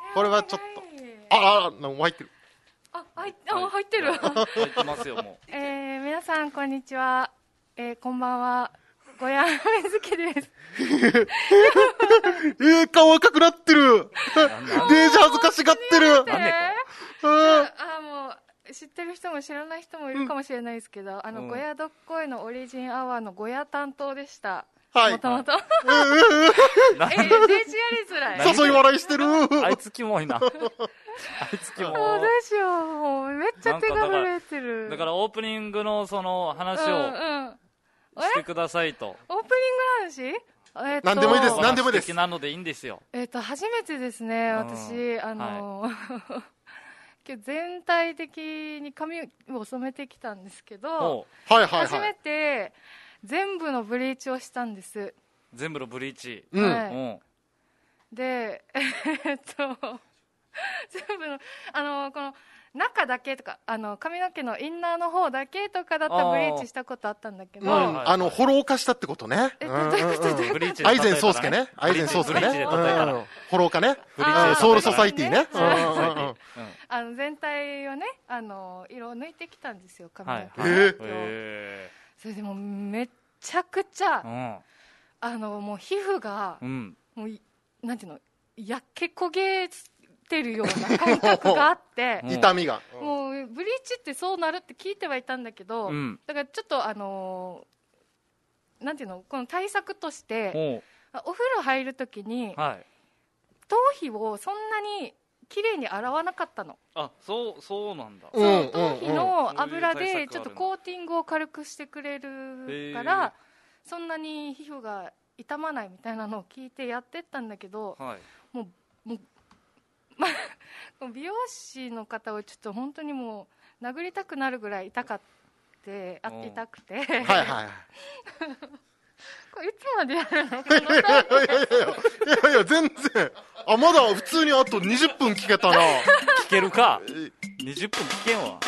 これはちょっとなんか入ってる。 入ってる。 入ってますよもう。 皆さんこんにちは。こんばんは。小山瑞希です。 顔赤くなってる。デージ恥ずかしがってる。 なんでこもう知ってる人も知らない人もいるかもしれないですけど、ゴヤどっこいのオリジンアワーのゴヤ担当でした。もともと。デージやりづらい。 誘い笑いしてる。 あいつキモいな。あいつキモい。 どうしよう。もうめっちゃ手が震えてる。 だからオープニングのその話をしてくださいと。 オープニングの話？ 何でもいいです。何でもいいです。 素敵なのでいいんですよ。 初めてですね、私今日全体的に髪を染めてきたんですけど、初めて全部のブリーチをしたんです。 全部のブリーチ。 で、全部のこの中だけとか髪の毛のインナーの方だけとかだったらブリーチしたことあったんだけど、 ホロー化したってことね。アイゼン宗介ね。アイゼン宗介ね。ホロー化ね。ソウルソサイティね。 全体をね色を抜いてきたんですよ、髪の毛。 それでもめちゃくちゃもう皮膚がもうなんていうの、焼け焦げてるような感覚があって痛みがもうブリーチってそうなるって聞いてはいたんだけど、だからちょっとなんていうの、この対策としてお風呂入るときに頭皮をそんなに綺麗に洗わなかったの。 そうなんだ。 頭皮の油でちょっとコーティングを軽くしてくれるからそんなに皮膚が傷まないみたいなのを聞いてやってったんだけど、もう美容師の方をちょっと本当にもう殴りたくなるぐらい痛くてこれいつまでやるの？ いや全然まだ普通にあと20分聞けたな。 聞けるか。20分聞けんわ。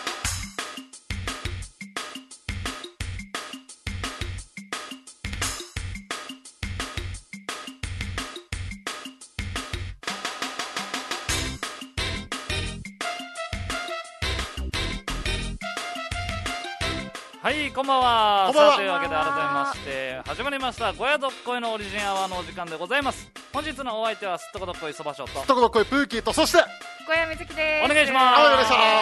はい、こんばんは。さあ、というわけで改めまして始まりましたゴヤどっこいのオリジンアワーのお時間でございます。本日のお相手はすっとこどっこいそばしょとすっとこどっこいプーキーと、そして小山瑞希です。 お願いします。 お願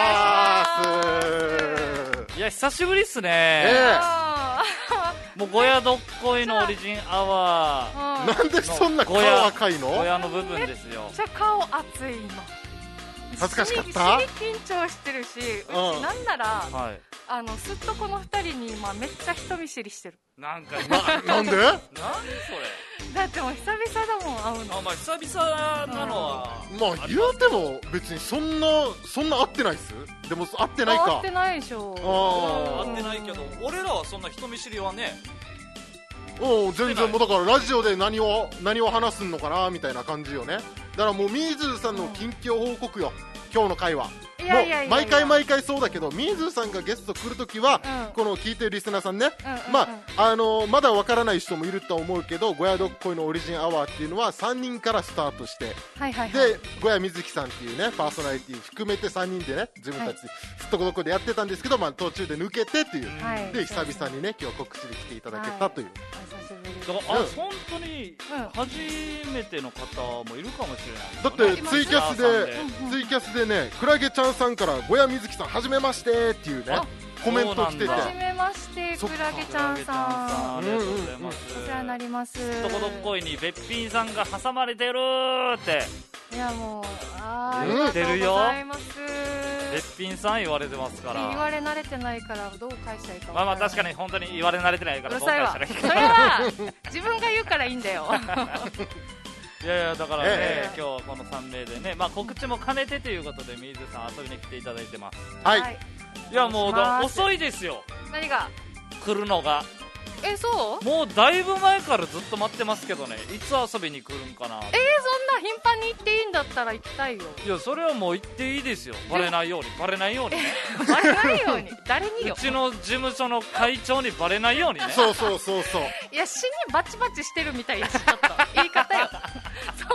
いします。 いや久しぶりっすね。もうゴヤどっこいのオリジンアワーなんでそんな顔赤いの？ ゴヤの部分ですよ。 めっちゃ顔熱いの。 恥ずかしかった？ 緊張してるし、うちなんならすっとこの2人にめっちゃ人見知りしてる。 なんかなんで？ それ。 だってもう久々だもん会うの。 久々なのは言うても別にそんな会ってないっす。でも会ってないか。 会ってないでしょ。 会ってないけど俺らはそんな人見知りはね。 全然もうだからラジオで何を話すのかなみたいな感じよね。だからもうみーずーさんの近況報告よ、今日の会話。もう毎回そうだけど、みーずーさんがゲスト来るときは、この聞いてるリスナーさんね、まだわからない人もいると思うけど、ゴヤどっこいのオリジンアワーっていうのは3人からスタートして、で小山瑞希さんっていうねパーソナリティ含めて3人でね自分たちすっとこどっこいでやってたんですけど、途中で抜けてっていう、で久々にね今日告知で来ていただけたという。 だから本当に初めての方もいるかもしれない。 だってツイキャスでね、クラゲちゃんさんから小山瑞希さんはじめましてっていうねコメント来てて、 はじめましてクラゲちゃんさん、 ありがとうございます。 お世話になります。 すっとこどっこいにべっぴんさんが挟まれてるって。 いやもうありがとうございます。 べっぴんさん言われてますから。 言われ慣れてないからどう返したらいいか。 確かに本当に言われ慣れてないからどう返したらいいか。 それは自分が言うからいいんだよ。 いやだからね、今日この3名でね、告知も兼ねてということでみーずーさん遊びに来ていただいてます。いやもう遅いですよ。 何が来るのが。 そうもうだいぶ前からずっと待ってますけどね、いつ遊びに来るんかな。 そんな頻繁に行っていいんだったら行きたいよ。いやそれはもう行っていいですよ。バレないようにね。バレないように誰によ。うちの事務所の会長にバレないようにね。 そういや死にバチバチしてるみたいやし、ちょっと言い方よ。そんなこと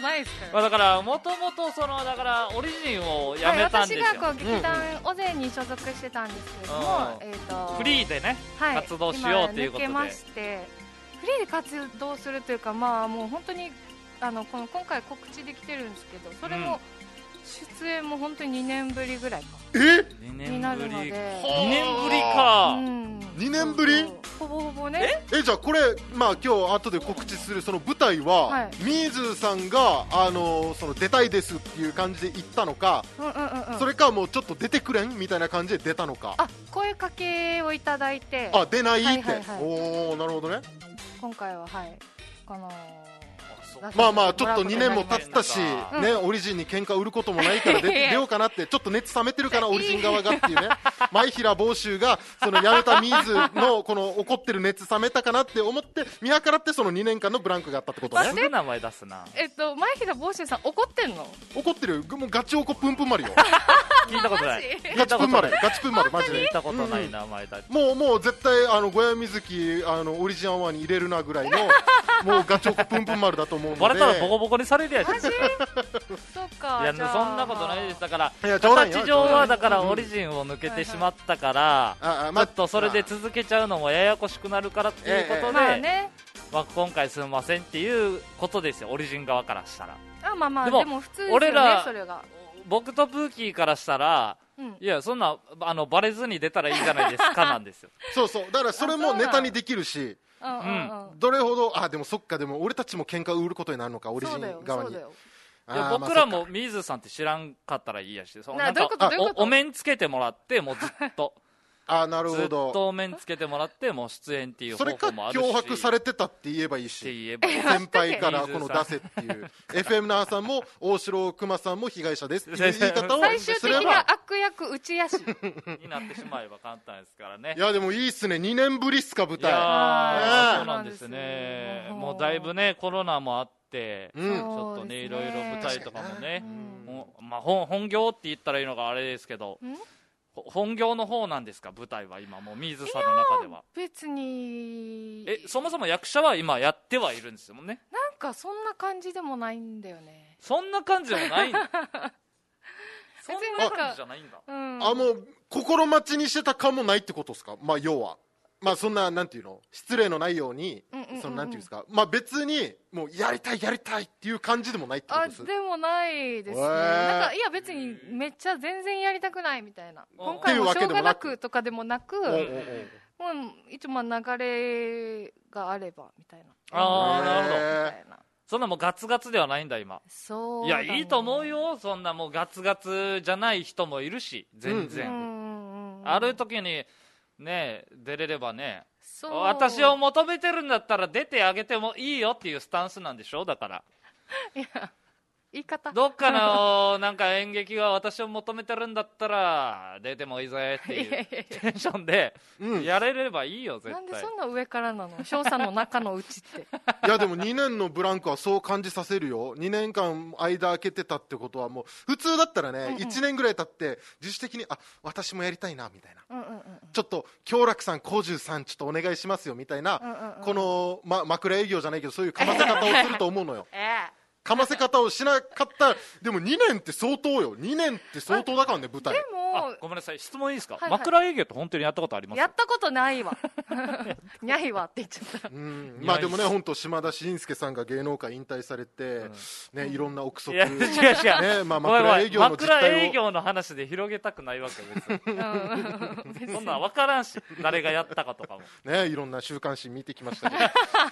ないですから、 だからもともとだからオリジンをやめたんですよ。 私が劇団オゼに所属してたんですけれども、 フリーでね、活動しようということで、 今抜けまして、フリーで活動するというか、まあもう本当に今回告知できてるんですけど、それも出演も本当に2年ぶりぐらいかになるので、 2年ぶりか、 2年ぶり、 ほぼほぼね。 じゃあこれ、まあ今日後で告知するその舞台は、ミーズさんがその出たいですっていう感じで言ったのか、それかもうちょっと出てくれんみたいな感じで出たのか。 声かけをいただいて、 出ないって、おお、なるほどね。 今回はまあまあちょっと2年も経ったし、ね、オリジンに喧嘩売ることもないから出ようかなって、ちょっと熱冷めてるかなオリジン側がっていうね、前平房州がその辞めたミーズのこの怒ってる熱冷めたかなって思って見計らって、その2年間のブランクがあったってことね。 すぐ名前出すな。 前平房州さん怒ってんの？ 怒ってるよ、もうガチ怒プンプン丸よ。 聞いたことない。 ガチプン丸、ガチプン丸、マジで聞いたことない名前だ。 もう絶対小屋水木オリジンアワーに入れるなぐらいのもうガチ怒プンプン丸だと思うので。 バレたらボコボコにされるやつ。 そうか。 いや、そんなことないです。だから形上はだからオリジンを抜けてしまったから、ちょっとそれで続けちゃうのもややこしくなるからっていうことで、今回すみませんっていうことですよ、オリジン側からしたら。 でも普通ですよね、 俺らそれが。 僕とプーキーからしたら、いや、そんなバレずに出たらいいじゃないですかなんですよ。 そうだからそれもネタにできるし、どれほどでもそっか、でも俺たちも喧嘩売ることになるのか、オリジン側に。 僕らもミーズさんって知らんかったらいいやし、なんかお面つけてもらって、もうずっとなるほど、 ずっとお面つけてもらって、もう出演っていう方法もあるし、 それか脅迫されてたって言えばいいし、先輩からこの出せっていう。FM ナーさんも大城熊さんも被害者ですっていう言い方を最終的には悪役打ちやしになってしまえば簡単ですからね。 いやでもいいっすね、2年ぶりっすか、舞台。 そうなんですね。もうだいぶね、コロナもあって、ちょっとね、いろいろ舞台とかもね、本業って言ったらいいのがあれですけど、本業の方なんですか、舞台は今もうミーズさんの中では。 別にそもそも役者は今やってはいるんですよね。 なんかそんな感じでもないんだよね。 そんな感じでもないんだ。そんな感じじゃないんだ。 もう心待ちにしてたかもないってことですか。要はそんななんていうの、失礼のないように、そのなんていうんですか、別にもうやりたいっていう感じでもないってことです。 でもないですね。なんかいや別にめっちゃ全然やりたくないみたいな、今回もしょうがなくとかでもなく、もう一応流れがあればみたいな。 なるほど。そんなもうガツガツではないんだ今。 そう。 いや、いいと思うよ。そんなもうガツガツじゃない人もいるし、全然。ある時にね、出れればね、私を求めてるんだったら出てあげてもいいよっていうスタンスなんでしょ。だからいや、言い方どっかのなんか演劇が私を求めてるんだったら出てもいいぜっていうテンションでやれればいいよ、絶対。 なんでそんな上からなの、翔さんの中のうちって。 いやでも2年のブランクはそう感じさせるよ。2年間間空けてたってことは、もう普通だったらね、1年ぐらい経って自主的に私もやりたいなみたいな、ちょっと京楽さん小十さんちょっとお願いしますよみたいな、この、枕営業じゃないけどそういうかませ方をすると思うのよ。かませ方をしなかった。でも2年って相当よ。2年って相当だからね、舞台。 でもごめんなさい、質問いいですか。枕営業って本当にやったことあります？ やったことないわ。にゃいわって言っちゃった。 でもね、本当島田紳介さんが芸能界引退されて、いろんな憶測、 違う、 枕営業の実態を、 枕営業の話で広げたくないわけです。そんなん分からんし、誰がやったかとかもね、いろんな週刊誌見てきましたけど。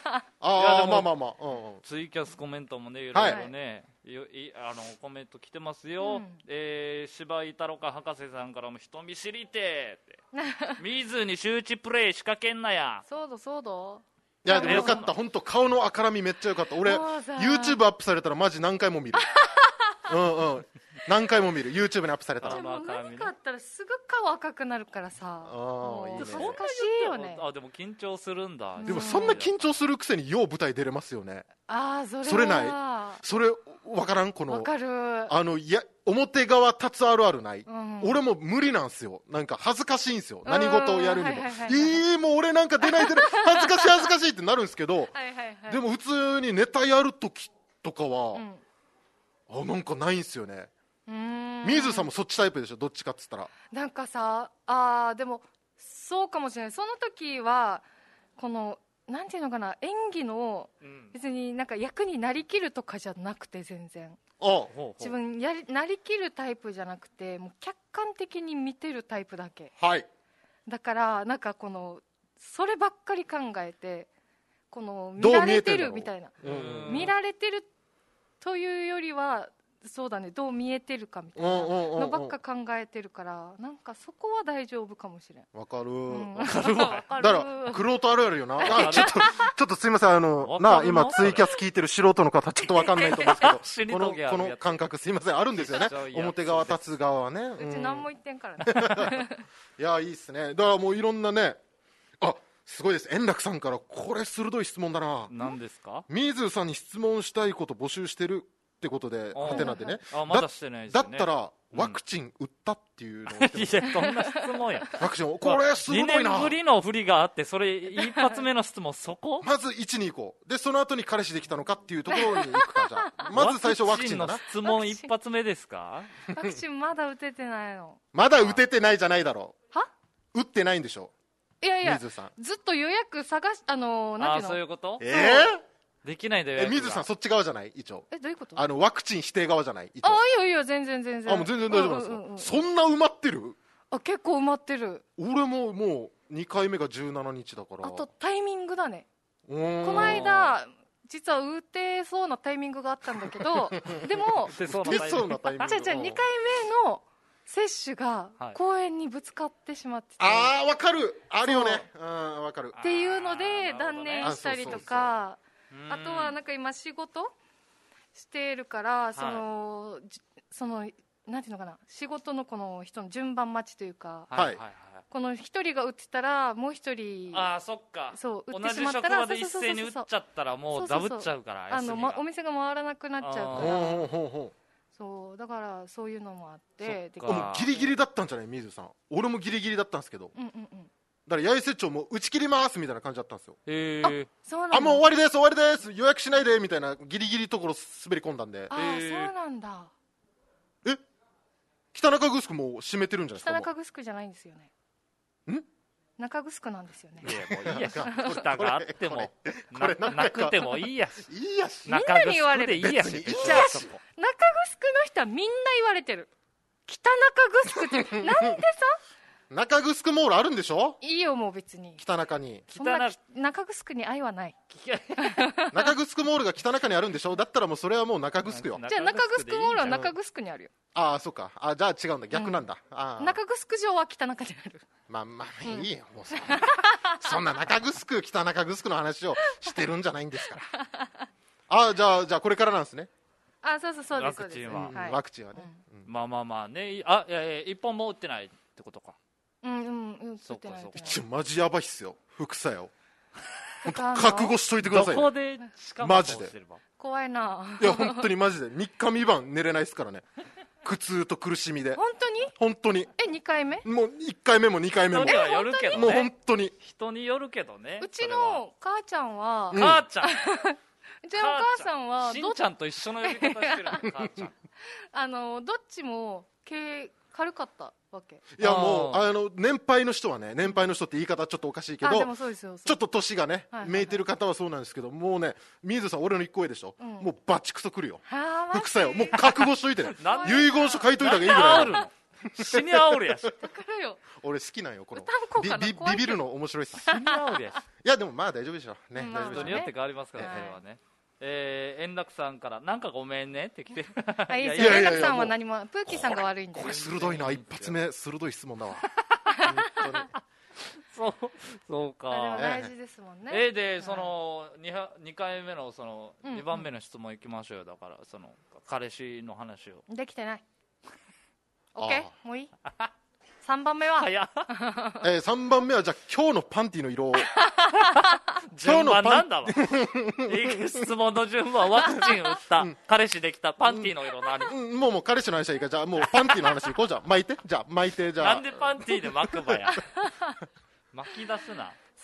ツイキャスコメントもね、いろいろね、コメント来てますよ。柴井太郎か博士さんからも人見知りてってミズに周知プレイ仕掛けんなや。 そうだ。 いやでもよかった、本当顔の明るみめっちゃよかった。俺 YouTube アップされたらマジ何回も見る。何回も見る、 YouTube にアップされたら。 でも何かあったらすぐ顔赤くなるからさ、恥ずかしいよね。 でも緊張するんだ。 でもそんな緊張するくせによう舞台出れますよね。 それない、それ分からん、この分かる、 表側立つあるあるない、俺も無理なんすよ。なんか恥ずかしいんすよ、何事をやるにも。もう俺なんか出ない恥ずかしいってなるんですけど、でも普通にネタやるときとかは、 なんかないんすよね。水野さんもそっちタイプでしょ、どっちかっつったら。 なんかさ、でもそうかもしれない。その時はこのなんていうのかな、演技の別になんか役になりきるとかじゃなくて、全然自分なりきるタイプじゃなくて、もう客観的に見てるタイプだけ。 はい。 だからなんかこのそればっかり考えて、この見られてるみたいな、見られてるというよりは、そうだね、どう見えてるかみたいなのばっか考えてるから、なんかそこは大丈夫かもしれん。 わかる、 わかるわ。 だから玄人あるあるよな。ちょっとすいません、今ツイキャス聞いてる素人の方ちょっとわかんないと思うんですけどこの感覚すいません、あるんですよね。表側立つ側はね。 うち何も言ってんからね。いや、いいっすね。だからもういろんなね、すごいです。円楽さんからこれ鋭い質問だな。 何ですか？ 水野さんに質問したいこと募集してるってことで、はてなでね。 まだしてないですね。 だったらワクチン打ったっていうのをいや、どんな質問や。 ワクチン、これ鋭いな。 2年ぶりの振りがあって、それ一発目の質問そこ？ まず1に行こう。でその後に彼氏できたのかっていうところに行くか。じゃあまず最初ワクチンだな。 ワクチンの質問一発目ですか？ ワクチンまだ打ててないの。 まだ打ててないじゃないだろう。は？ 打ってないんでしょ。 いやずっと予約探し、なんていうの？ そういうこと？できないんだよ。 水さんそっち側じゃない？一応。 どういうこと？ ワクチン否定側じゃない？一応。いいよ全然。 もう全然大丈夫なんですよ。そんな埋まってる？ 結構埋まってる。 俺ももう2回目が17日だから。 あとタイミングだね。この間実は打てそうなタイミングがあったんだけど、でも打てそうなタイミング。 じゃあ2回目の接種が公園にぶつかってしまってて、 わかる、あるよね。わかるっていうので断念したりとか、あとはなんか今仕事してるから、そのなんていうのかな、仕事のこの人の順番待ちというか、この一人が打ってたらもう一人、 そっか、 そう打ってしまったら同じ職場で一斉に打っちゃったらもうダブっちゃうから、 お店が回らなくなっちゃうから。そうだからそういうのもあって、 もうギリギリだったんじゃない？水さん、俺もギリギリだったんですけど、だから八重瀬町も打ち切りますみたいな感じだったんですよ。 そうなんだ。 もう終わりです予約しないでみたいなギリギリところ滑り込んだんで。 そうなんだ。 北中城もう閉めてるんじゃないですか？ 北中城じゃないんですよね。中城なんですよね。 いやもういいやし、北があってもなくてもいいやし、 みんなに言われる。 いいやし。 中城の人はみんな言われてる。北中城ってなんでさ、 中城モールあるんでしょ？ いいよもう別に。 北中に。 そんな中城に愛はない。 中城モールが北中にあるんでしょ？だったらもうそれはもう中城よ。 じゃあ中城モールは中城にあるよ。 そうか。じゃあ違うんだ、逆なんだ。 中城城は北中にある。 まあいいよ、もうそんな中城北中城の話をしてるんじゃないんですからじゃあこれからなんですね。 そうです。ワクチンはね。 まあね。一本も打ってないってことか。 そうか。 マジやばいっすよ、副作用。覚悟しといてください。 どこでマジで怖いな。 いや本当にマジで3日3晩寝れないっすからね。苦痛と苦しみで。本当に 2回目？ もう1回目も2回目も。 人にはよるけどね。 もう本当に人によるけどね。 うちの母ちゃんは、 うちのお母さんはしんちゃんと一緒の呼び方してるの。母ちゃんどっちも軽かったわけ。 いやもう年配の人はね、年配の人って言い方ちょっとおかしいけど、 でもそうですよ。 ちょっと年がねめいてる方はそうなんですけど、もうね、水さん俺の1個上でしょ、もうバチクソくるよ副作用。もう覚悟しといてね。遺言書書いといた方がいいぐらい。 死に煽るやし。 だからよ、 俺好きなんよこのビビるの面白いっす。 死に煽るやし。 いやでもまあ大丈夫でしょね。 人によって変わりますからそれはね。円楽さんからなんかごめんねって来てる。 いいですよ。円楽さんは何も、プーキーさんが悪いんで。 これ鋭いな、一発目鋭い質問だわ。 そうか。 でも大事ですもんね。 でその2回目のその2番目の質問いきましょうよ。だからその彼氏の話を。 できてない。オッケー、もういい？3番目は 3番目はじゃあ今日のパンティの色を順番なんだろう。質問の順番、ワクチン打った、彼氏できた、パンティの色何？ もう彼氏の話はいいから、じゃあもうパンティの話いこう。じゃあ巻いてじゃあなんでパンティで巻くばや。巻き出すな。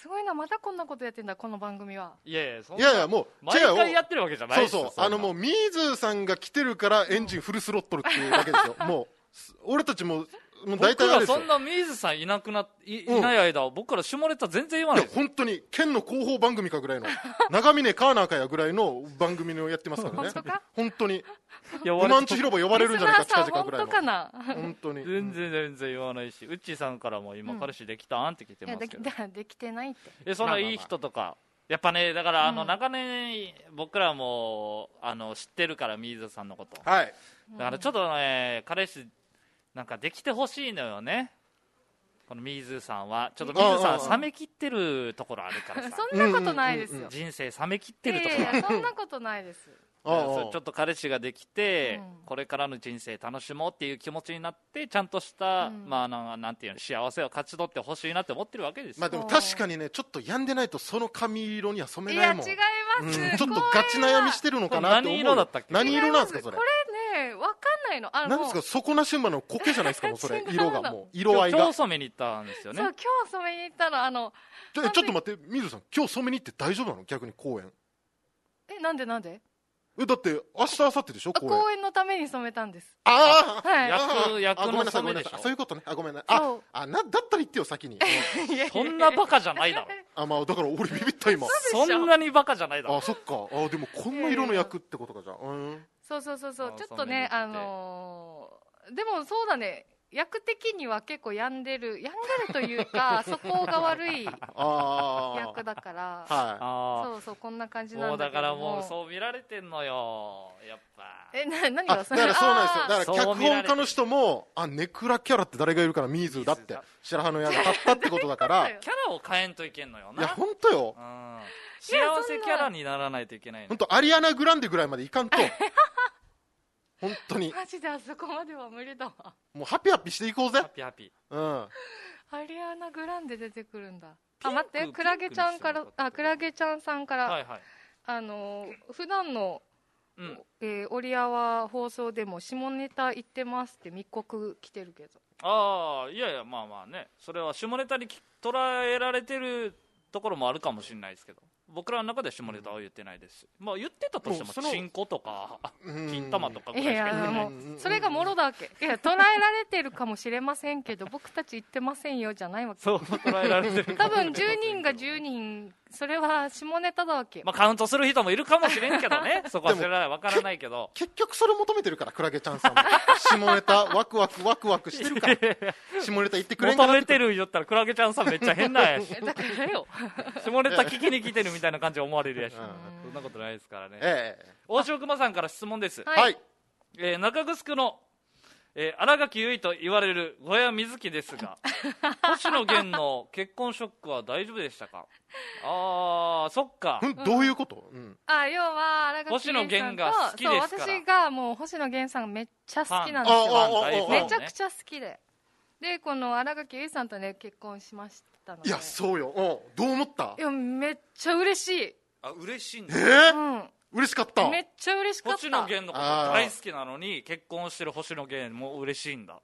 すごいな、まだこんなことやってんだこの番組は。 いやいやもう毎回やってるわけじゃないですよ。 そうもうミーズさんが来てるからエンジンフルスロットルっていうだけですよ。もう俺たちも大体僕らそんなミーズさんいない間、僕ら下ネタ全然言わないです。 本当に県の広報番組かぐらいの長峰カーナーかやぐらいの番組をやってますからね。本当に馬んち広場呼ばれるんじゃないか近々ぐらいの。本当に全然言わないし、うっちーさんからも今彼氏できたんって聞いてますけど。 できてないって。 そんないい人とかやっぱね、だから長年僕らも知ってるからミーズさんのこと。 はい。 だからちょっとね、彼氏なんかできてほしいのよね。このミーズさんはちょっとミーズさん冷めきってるところあるからさ。 そんなことないですよ。 人生冷めきってるところ。 いやそんなことないです。 ちょっと彼氏ができて、これからの人生楽しもうっていう気持ちになって、ちゃんとした、なんていうの、幸せを勝ち取ってほしいなって思ってるわけですよ。 でも確かにね、ちょっと病んでないとその髪色には染めないもん。 いや違います、 ちょっとガチ悩みしてるのかなって思う。 何色だったっけ？ 何色なんですかそれ。 これね分かんないの。 なんですか、底なし馬の苔じゃないですかもうそれ。色がもう色合いが。 今日染めに行ったんですよね。 そう、今日染めに行ったらちょっと待って、水さん今日染めに行って大丈夫なの？逆に公園。 なんでだって明日明後日でしょ公演のために染めたんです。 ああ、 はい、 役の染めでしょ。 そういうことね。ごめんなさい。だったら言ってよ先に。 そんなバカじゃないだろ。 だから俺ビビった今。 そんなにバカじゃないだろ。 そっか。でもこんな色の役ってことかじゃん。 そうちょっとねでもそうだね、役的には結構病んでるというか素行が悪い役だから、そうこんな感じなんだけども。 だからもうそう見られてんのよやっぱ。 何がだからそうなんですよ。だから脚本家の人もネクラキャラって誰がいるからミーズだって白羽の矢が立ったってことだからキャラを変えんといけんのよな。 いや本当よ、 幸せキャラにならないといけないの。 本当アリアナグランデぐらいまでいかんと本当にマジであそこまでは無理だわ。 もうハピハピしていこうぜ。 ハピハピ。 アリアナグランデ出てくるんだ。待って、クラゲちゃんさんから、普段のオリアワ放送でも下ネタ言ってますって密告来てるけど。 いやまあね、それは下ネタに捉えられてるところもあるかもしれないですけど、僕らの中では下ネタは言ってないです。言ってたとしてもチンコとか金玉とかぐらいしか言ってない。 それがもろだけ。いや捉えられてるかもしれませんけど僕たち言ってませんよじゃないわけ。 そう捉えられてる。 多分10人が10人それは下ネタだわけ。 カウントする人もいるかもしれんけどね。そこはそれは分からないけど結局それ求めてるからクラゲちゃんさんも下ネタワクワクしてるから下ネタ言ってくれんかなって求めてる言ったらクラゲちゃんさんめっちゃ変なんやしだからよ下ネタ聞きに来てるみたいな感じで思われるやし、そんなことないですからね。大城熊さんから質問です。中城の新垣結衣と言われる小谷瑞希ですが星野源の結婚ショックは大丈夫でしたか？そっか。 どういうこと？ 要は新垣星野源が好きですから。 私がもう星野源さんがめっちゃ好きなんですよ。めちゃくちゃ好きでこの新垣結衣さんとね結婚しましたので。 いやそうよ。どう思った？ いやめっちゃ嬉しい。 嬉しいんだ。 嬉しかった。 めっちゃ嬉しかった。 星野源のこと大好きなのに結婚してる星野源も嬉しいんだ。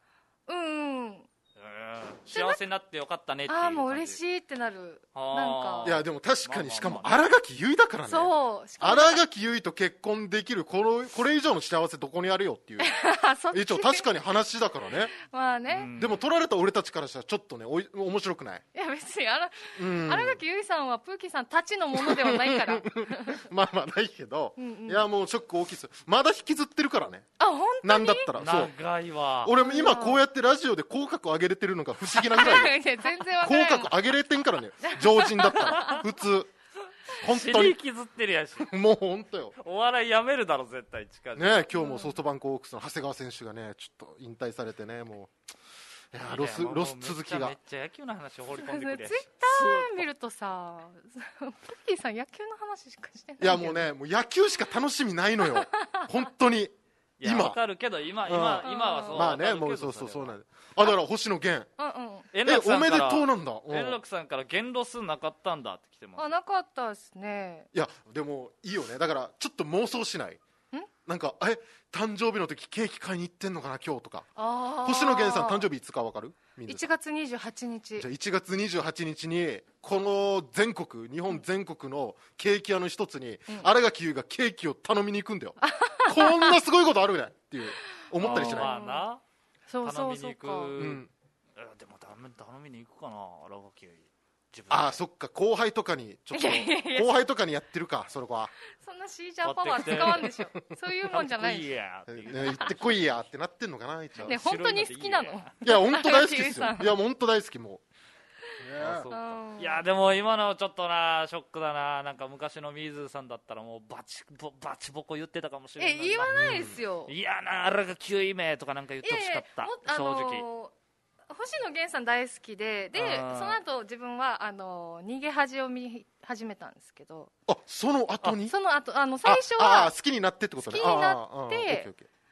幸せになってよかったねっていう感じ。 もう嬉しいってなる。なんかいやでも確かにしかも新垣結衣だからね。 そう新垣結衣と結婚できるこれ以上の幸せどこにあるよっていう一応確かに話だからね。 まあね、 でも取られた俺たちからしたらちょっとね面白くない？ いや別に新垣結衣さんはプーキーさんたちのものではないからまあないけど、いやもうショック大きいですよ。まだ引きずってるからね。 本当に？ なんだったら長いわ。 俺も今こうやってラジオで口角上げれてるのが不思議なぐらい全然わからない。 口角上げれてんからね常人だったら普通本当に引きずってるやしもう本当よ。 お笑いやめるだろ絶対近々 ね。今日もソフトバンクオークスの長谷川選手がねちょっと引退されてね、もういやロス続きがめっちゃ野球の話を放り込んでくるやし。 ツイッター見るとさプッキーさん野球の話しかしてない。 いやもうねもう野球しか楽しみないのよ本当に。 今わかるけど今はそう。 まあねもうそうなんで。だから星野源おめでとうなんだ。 円楽さんから弦ロスなかったんだって来てます。 なかったですね。 いやでもいいよね。だからちょっと妄想しない？ なんか誕生日の時ケーキ買いに行ってんのかな今日とか。星野源さん誕生日いつか分かる ？1月28日。 じゃあ1月28日にこの日本全国のケーキ屋の一つに新垣結衣がケーキを頼みに行くんだよ。こんなすごいことあるねっていう思ったりしない？ まあな、 そう頼みに行く。でも頼みに行くかな、新垣結衣。 そっか、後輩とかにちょっと後輩とかにやってるか、それは。 そんなシージャーパワー使わんでしょ。そういうもんじゃない。 行ってこいやってなってんのかな。ね、 本当に好きなの？ いや本当大好きですよ。いや本当大好き。もういやでも今のちょっとなショックだな。なんか昔の水さんだったらもうバチボコ言ってたかもしれない。 言わないですよ。 いやな、新垣結衣めとかなんか言ってほしかった。正直星野源さん大好きで、その後自分は逃げ恥を見始めたんですけど。 その後に？ その後最初は好きになってってことね。 好きになって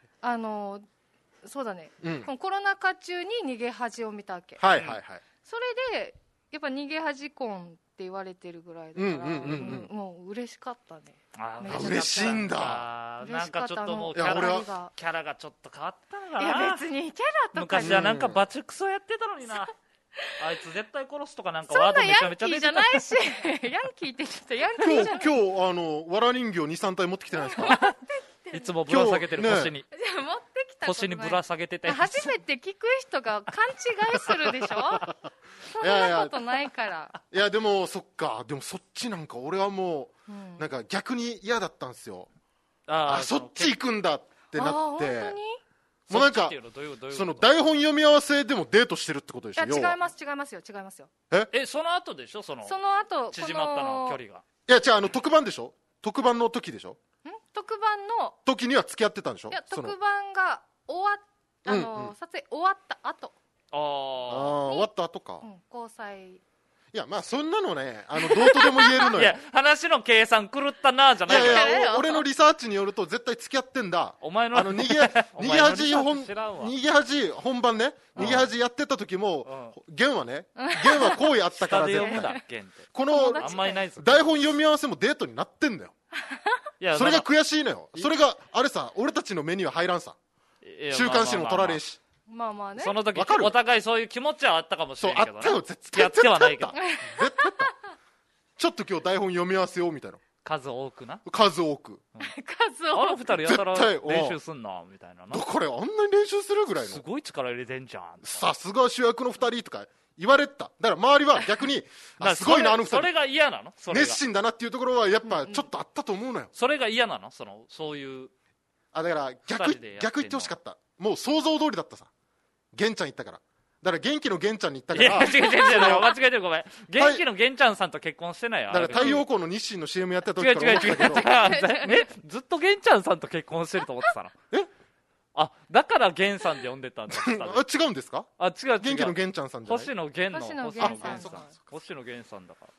そうだね、このコロナ禍中に逃げ恥を見たわけ。 はいはいはい。 それでやっぱ逃げ恥婚って言われてるぐらいだからもう嬉しかったね。 嬉しいんだ。 なんかちょっともうキャラがちょっと変わったのかな。 いや別にキャラとか昔はなんかバチクソやってたのにな。あいつ絶対殺すとかなんかワードめちゃめちゃ出てた。 そんなヤンキーじゃないしヤンキーって言ってた。ヤンキーじゃない。 今日わら人形 2,3 体持ってきてないですか？ いつもぶら下げてる腰に。 持ってきた。 腰にぶら下げてて。 初めて聞く人が勘違いするでしょ。そんなことないから。 いやでもそっか。でもそっちなんか俺はもうなんか逆に嫌だったんですよ。そっち行くんだってなって。 本当に？ もうなんかその台本読み合わせでもデートしてるってことでしょ。 いや違いますよ。 その後でしょ。その後縮まったの距離が。 いや違う特番でしょ。特番の時でしょ。 特番の時には付き合ってたんでしょ。 いや特番が終わっ撮影終わった後。 終わった後か。 交際。 いやまあそんなのねどうとでも言えるのよ。 いや話の計算狂ったなじゃない。 いや俺のリサーチによると絶対付き合ってんだ。 お前の逃げ恥本番ね、逃げ恥やってた時も源は好意あったから絶対。この台本読み合わせもデートになってんだよ。それが悔しいのよ。それがあれさ、俺たちの目には入らんさ。週刊誌も取られし。 まあまあね。 その時お互いそういう気持ちはあったかもしれないけどね。 そうあったよ。 付き合ってはないけど。 ちょっと今日台本読み合わせようみたいな。 数多く。 あの二人やたら練習すんなみたいな。 これあんなに練習するぐらいの。 すごい力入れてんじゃん。 さすが主役の二人とか言われた。だから周りは逆にすごいなあの二人。 それが嫌なの？ 熱心だなっていうところはやっぱちょっとあったと思うのよ。 それが嫌なの？そういう。 だから逆言ってほしかった。もう想像通りだったさ。玄ちゃん行ったから。だから元気の玄ちゃんに行ったから。 いや違う間違えてるごめん。元気の玄ちゃんさんと結婚してないよ。 だから太陽光の日清の CM やってた時から思ったけど。 ずっと玄ちゃんさんと結婚してると思ってたの。だから玄さんで呼んでたんだ。 違うんですか？ 違う。 元気の玄ちゃんさんじゃない。 星野源の星野源さんだから。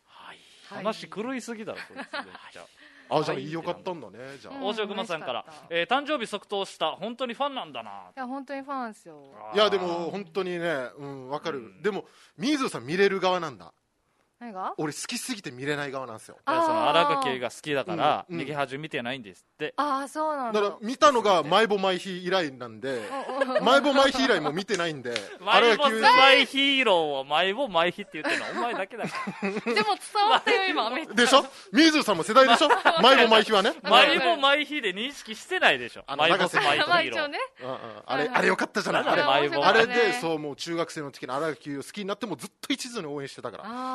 話狂いすぎだろこいつめっちゃ。 じゃあよかったんだね。じゃあ大城熊さんから誕生日即答した本当にファンなんだな。いや本当にファンですよ。 いやでも本当にねわかる。でも水野さん見れる側なんだ。 何が？ 俺好きすぎて見れない側なんですよ。 その新垣結衣が好きだから逃げ恥見てないんですって。 そうなんだ。 だから見たのがマイボマイヒー以来なんでマイボマイヒー以来も見てないんで。 マイボマイヒーローをマイボマイヒって言ってるのお前だけだから。 でも伝わったよ今めっちゃ。 でしょ？水野さんも世代でしょ？マイボマイヒーはね。 マイボマイヒで認識してないでしょ。マイボマイヒーロー。 あれよかったじゃない。あれでそうもう中学生の時の新垣結衣を好きになってもずっと一途に応援してたから。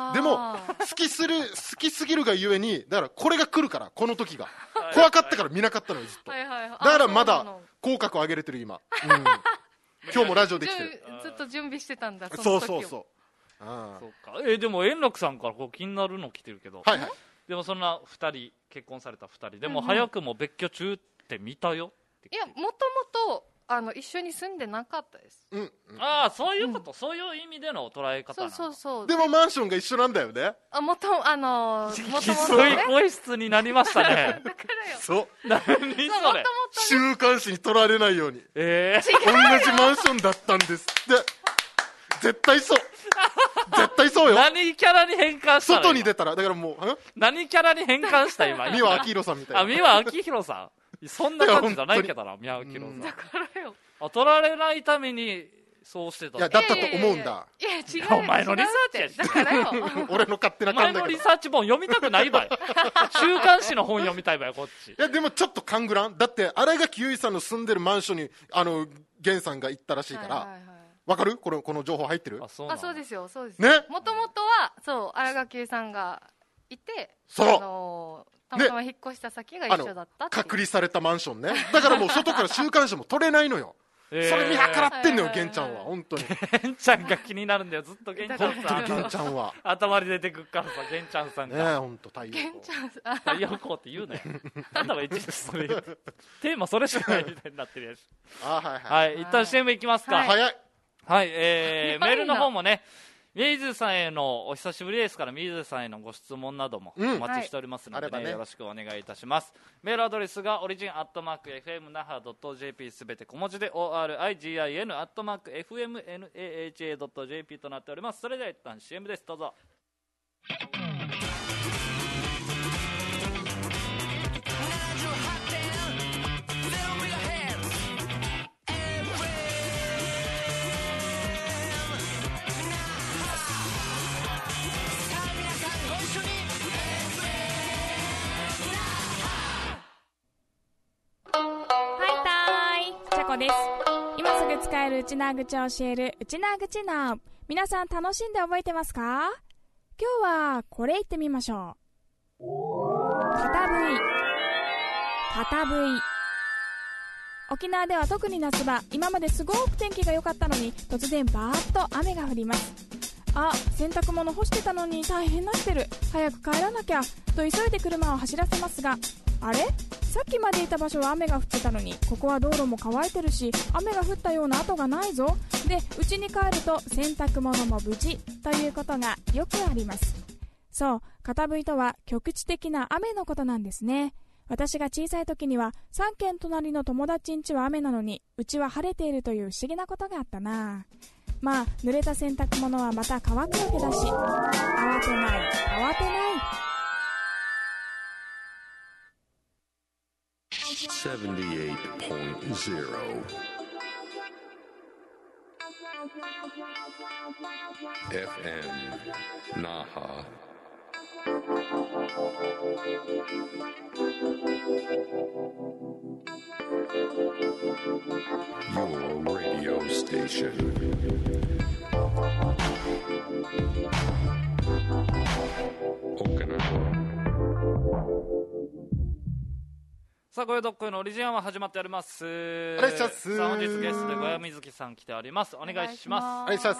でも好きすぎるがゆえにだからこれが来るからこの時が怖かったから見なかったのよずっと。だからまだ口角上げれてる今。今日もラジオできてる。 ずっと準備してたんだ。 そうでも円楽さんから気になるの来てるけど。でもそんな2人結婚された2人でも早くも別居中って見たよ。 いやもともと一緒に住んでなかったです。 そういうこと、そういう意味での捉え方なの。 そうでもマンションが一緒なんだよね。 もともとそういう声質になりましたね。だからよ。 そう何それ。 週刊誌に取られないように同じマンションだったんですって絶対そうよ。 何キャラに変換したの？ 外に出たらだからもう何キャラに変換した今。 三輪明宏さんみたいな。 三輪明宏さんそんな感じじゃないけどな、宮脇ローさん。 だからよ。 取られないためにそうしてた。 いや、だったと思うんだ。 いや、違う。 お前のリサーチだからよ。 俺の勝手なお前感だけど。 のリサーチ本読みたくないばい。週刊誌の本読みたいばい、こっち。 いや、でもちょっと勘ぐらん。だって、新垣結衣さんの住んでるマンションに、源さんが行ったらしいから。わかる？この情報入ってる？ そうですよ、そうです。 ね。 もともとは、そう、新垣さんがいて、 そう。 たまたま引っ越した先が一緒だったっていう。 隔離されたマンションね。だからもう外から週刊誌も取れないのよ。それ見計らってんのよ、源ちゃんは。本当に。 源ちゃんが気になるんだよ、ずっと源ちゃんさん。 源ちゃんは。 頭に出てくっからさ、源ちゃんさんが。 ねえ、本当太陽光。 太陽光って言うね。なんだかいちいちそれ。テーマそれしかないみたいになってるやつ。はい、一旦 CM いきますか。 早い。 はい、メールの方もね、水さんへのお久しぶりですから、水さんへのご質問などもお待ちしておりますので、よろしくお願いいたします。メールアドレスがオリジン@fmnaha.jp すべて小文字で origin@fmnaha.jp となっております。それでは一旦 CM です。どうぞ。 です。今すぐ使えるうちなーぐちを教えるうちなーぐちなー。皆さん楽しんで覚えてますか？今日はこれ言ってみましょう。片笛。沖縄では特に夏場、今まですごく天気が良かったのに突然バーッと雨が降ります。あ、洗濯物干してたのに大変なってる、早く帰らなきゃと急いで車を走らせますが、あれ？さっきまでいた場所は雨が降ってたのに、ここは道路も乾いてるし雨が降ったような跡がないぞ。で、家に帰ると洗濯物も無事ということがよくあります。そう、片吹とは局地的な雨のことなんですね。私が小さい時には3軒隣の友達ん家は雨なのにうちは晴れているという不思議なことがあったな。まあ濡れた洗濯物はまた乾くわけだし、慌てない。 78.0 FM Naha. Your radio station. Okinawa. さあ、ごよどっこいのオリジンは始まっております。 お願いします。 さあ、本日ゲストでごやみずきさん来ております。お願いします。 お願いします。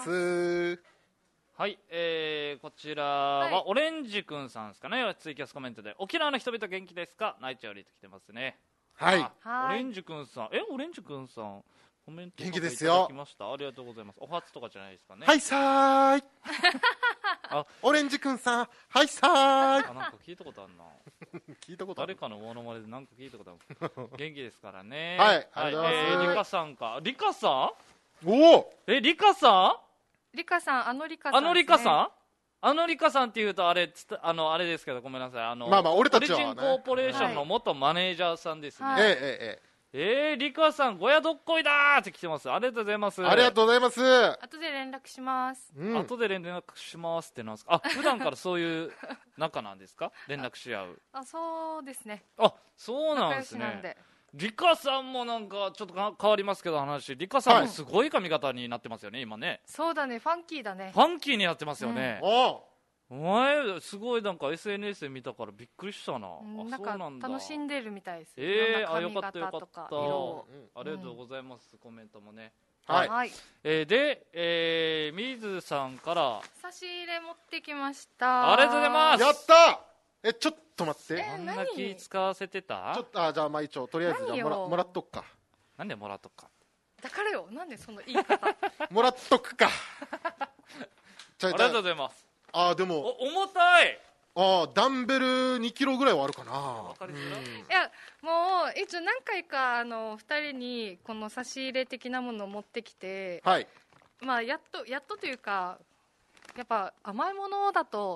はい、こちらはオレンジくんさんですかね。ツイキャスコメントで、沖縄の人々元気ですか、ナイチャーリーと来てますね。 はい。 オレンジくんさん、オレンジくんさんコメント元気ですよ。 いただきました。ありがとうございます。お初とかじゃないですかね。 はいさーい。オレンジくんさん、はいさーい。 なんか聞いたことあるな。 聞いたことある。 誰かのモノマネでなんか聞いたことある。元気ですからね。 はい。ありがとうございます。 リカさんか。リカさん？ おお。 リカさん？ リカさん、あのリカさん、 あのリカさん？あのリカさんっていうとあれですけど、ごめんなさい。 まあ俺たちはね、 オリジンコーポレーションの元マネージャーさんですね。リカさん、ごやどっこいだーって来てます。ありがとうございます。 ありがとうございます。 後で連絡します。 後で連絡しますってなんですか？普段からそういう仲なんですか？連絡し合う。 そうですね。 そうなんですね。リカさんもなんかちょっと変わりますけど話、リカさんもすごい髪型になってますよね、今ね。 そうだね、ファンキーだね。 ファンキーになってますよね。お前すごいなんか SNS で見たからびっくりしたな。 なんか楽しんでるみたいです。 よかったよかった。ありがとうございます。コメントもね。 はい。 で、水さんから差し入れ持ってきました。 ありがとうございます。 やった。ちょっと待って。 あんな気使わせてた？ ちょっとじゃあまあ一応とりあえずもらっとくか。 なんでもらっとくか。 だからよ、なんでその言い方。 もらっとくか。 ありがとうございます。 でも重たい。 ダンベル2キロぐらいはあるかな。 いや、もう一応何回か2人にこの差し入れ的なものを持ってきて、 はい。 まあやっとというか、やっぱ甘いものだと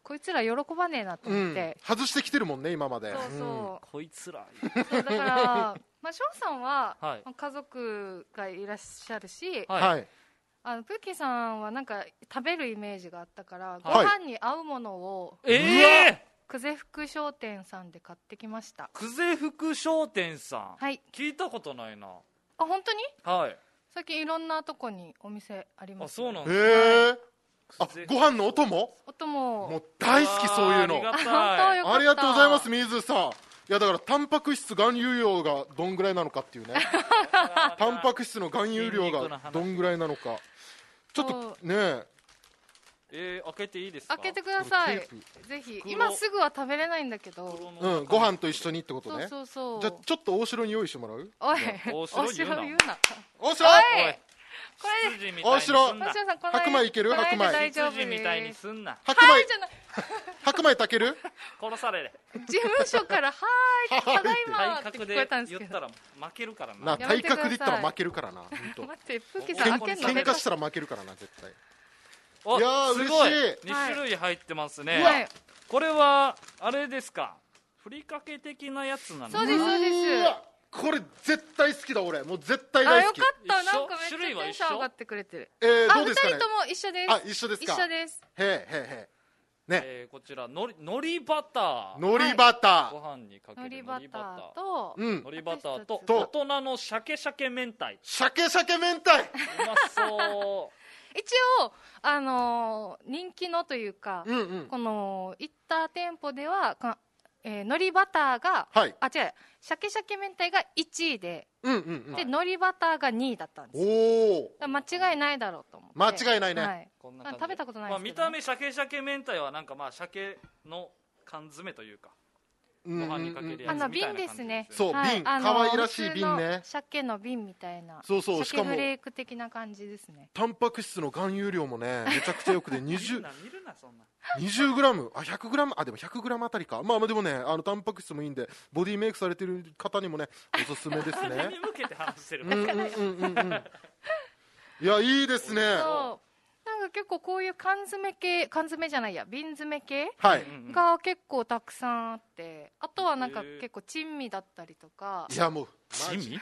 こいつら喜ばねえなと思って、 外してきてるもんね今まで。 そうこいつらそうだから翔さんは家族がいらっしゃるし、プッキーさんはなんか食べるイメージがあったから、ご飯に合うものを久世福商店さんで買ってきました。 久世福商店さん、 はい、 聞いたことないな。 あ、本当に？ はい。 最近いろんなとこにお店あります。 あ、そうなんですか。あ、ご飯のお供？もう大好きそういうの。 ありがとうございます、水さん。いやだからタンパク質含有量がどんぐらいなのかっていうね。タンパク質の含有量がどんぐらいなのか。ちょっとね。 開けていいですか？ 開けてください。ぜひ。今すぐは食べれないんだけど。 ご飯と一緒にってことね。 そう。 じゃあちょっと大城に用意してもらう？ おい、大城言うな。 大城。 これで大城白米いける？白米羊みたいにすんな。 白米じゃない。白米炊ける？ 殺される。 事務所からはーいただいまって聞こえたんですけど。 言ったら負けるからな。 体格で言ったら負けるからな。 待ってプッキーさん開けんの？ 喧嘩したら負けるからな絶対。 いやー嬉しい。2種類入ってますね。これはあれですか？ふりかけ的なやつなの？ そうですそうです。 これ絶対好きだ俺。もう絶対大好き。 よかった。なんかめっちゃテンション上がってくれてる。 どうですかね？ 2人とも一緒です。 あ、一緒ですか？ 一緒です。 へね。 こちら海苔バター。 海苔バター。 ご飯にかける海苔バターと海苔バターと大人の鮭明太。 鮭明太。 うまそう。 一応人気のというか、この行った店舗では海苔バターが、違う鮭明太が1位で、で海苔バターが2位だったんですよ。間違いないだろうと思って。 間違いないね。 食べたことないですけど、 見た目鮭明太はなんか鮭の缶詰というかご飯にかけるやつみたいな感じ瓶ですね。 そう瓶、可愛らしい瓶ね。 鮭の瓶みたいな。 そうしかもフレーク的な感じですね。 タンパク質の含有量もねめちゃくちゃよくて20g 100g でも 100g あたりか。まあでもねタンパク質もいいんでボディメイクされてる方にもねおすすめですね。 何に向けて話してるいやいいですね。 なんか結構こういう瓶詰め系が結構たくさんあって、あとはなんか結構珍味だったりとか。 いやもう珍味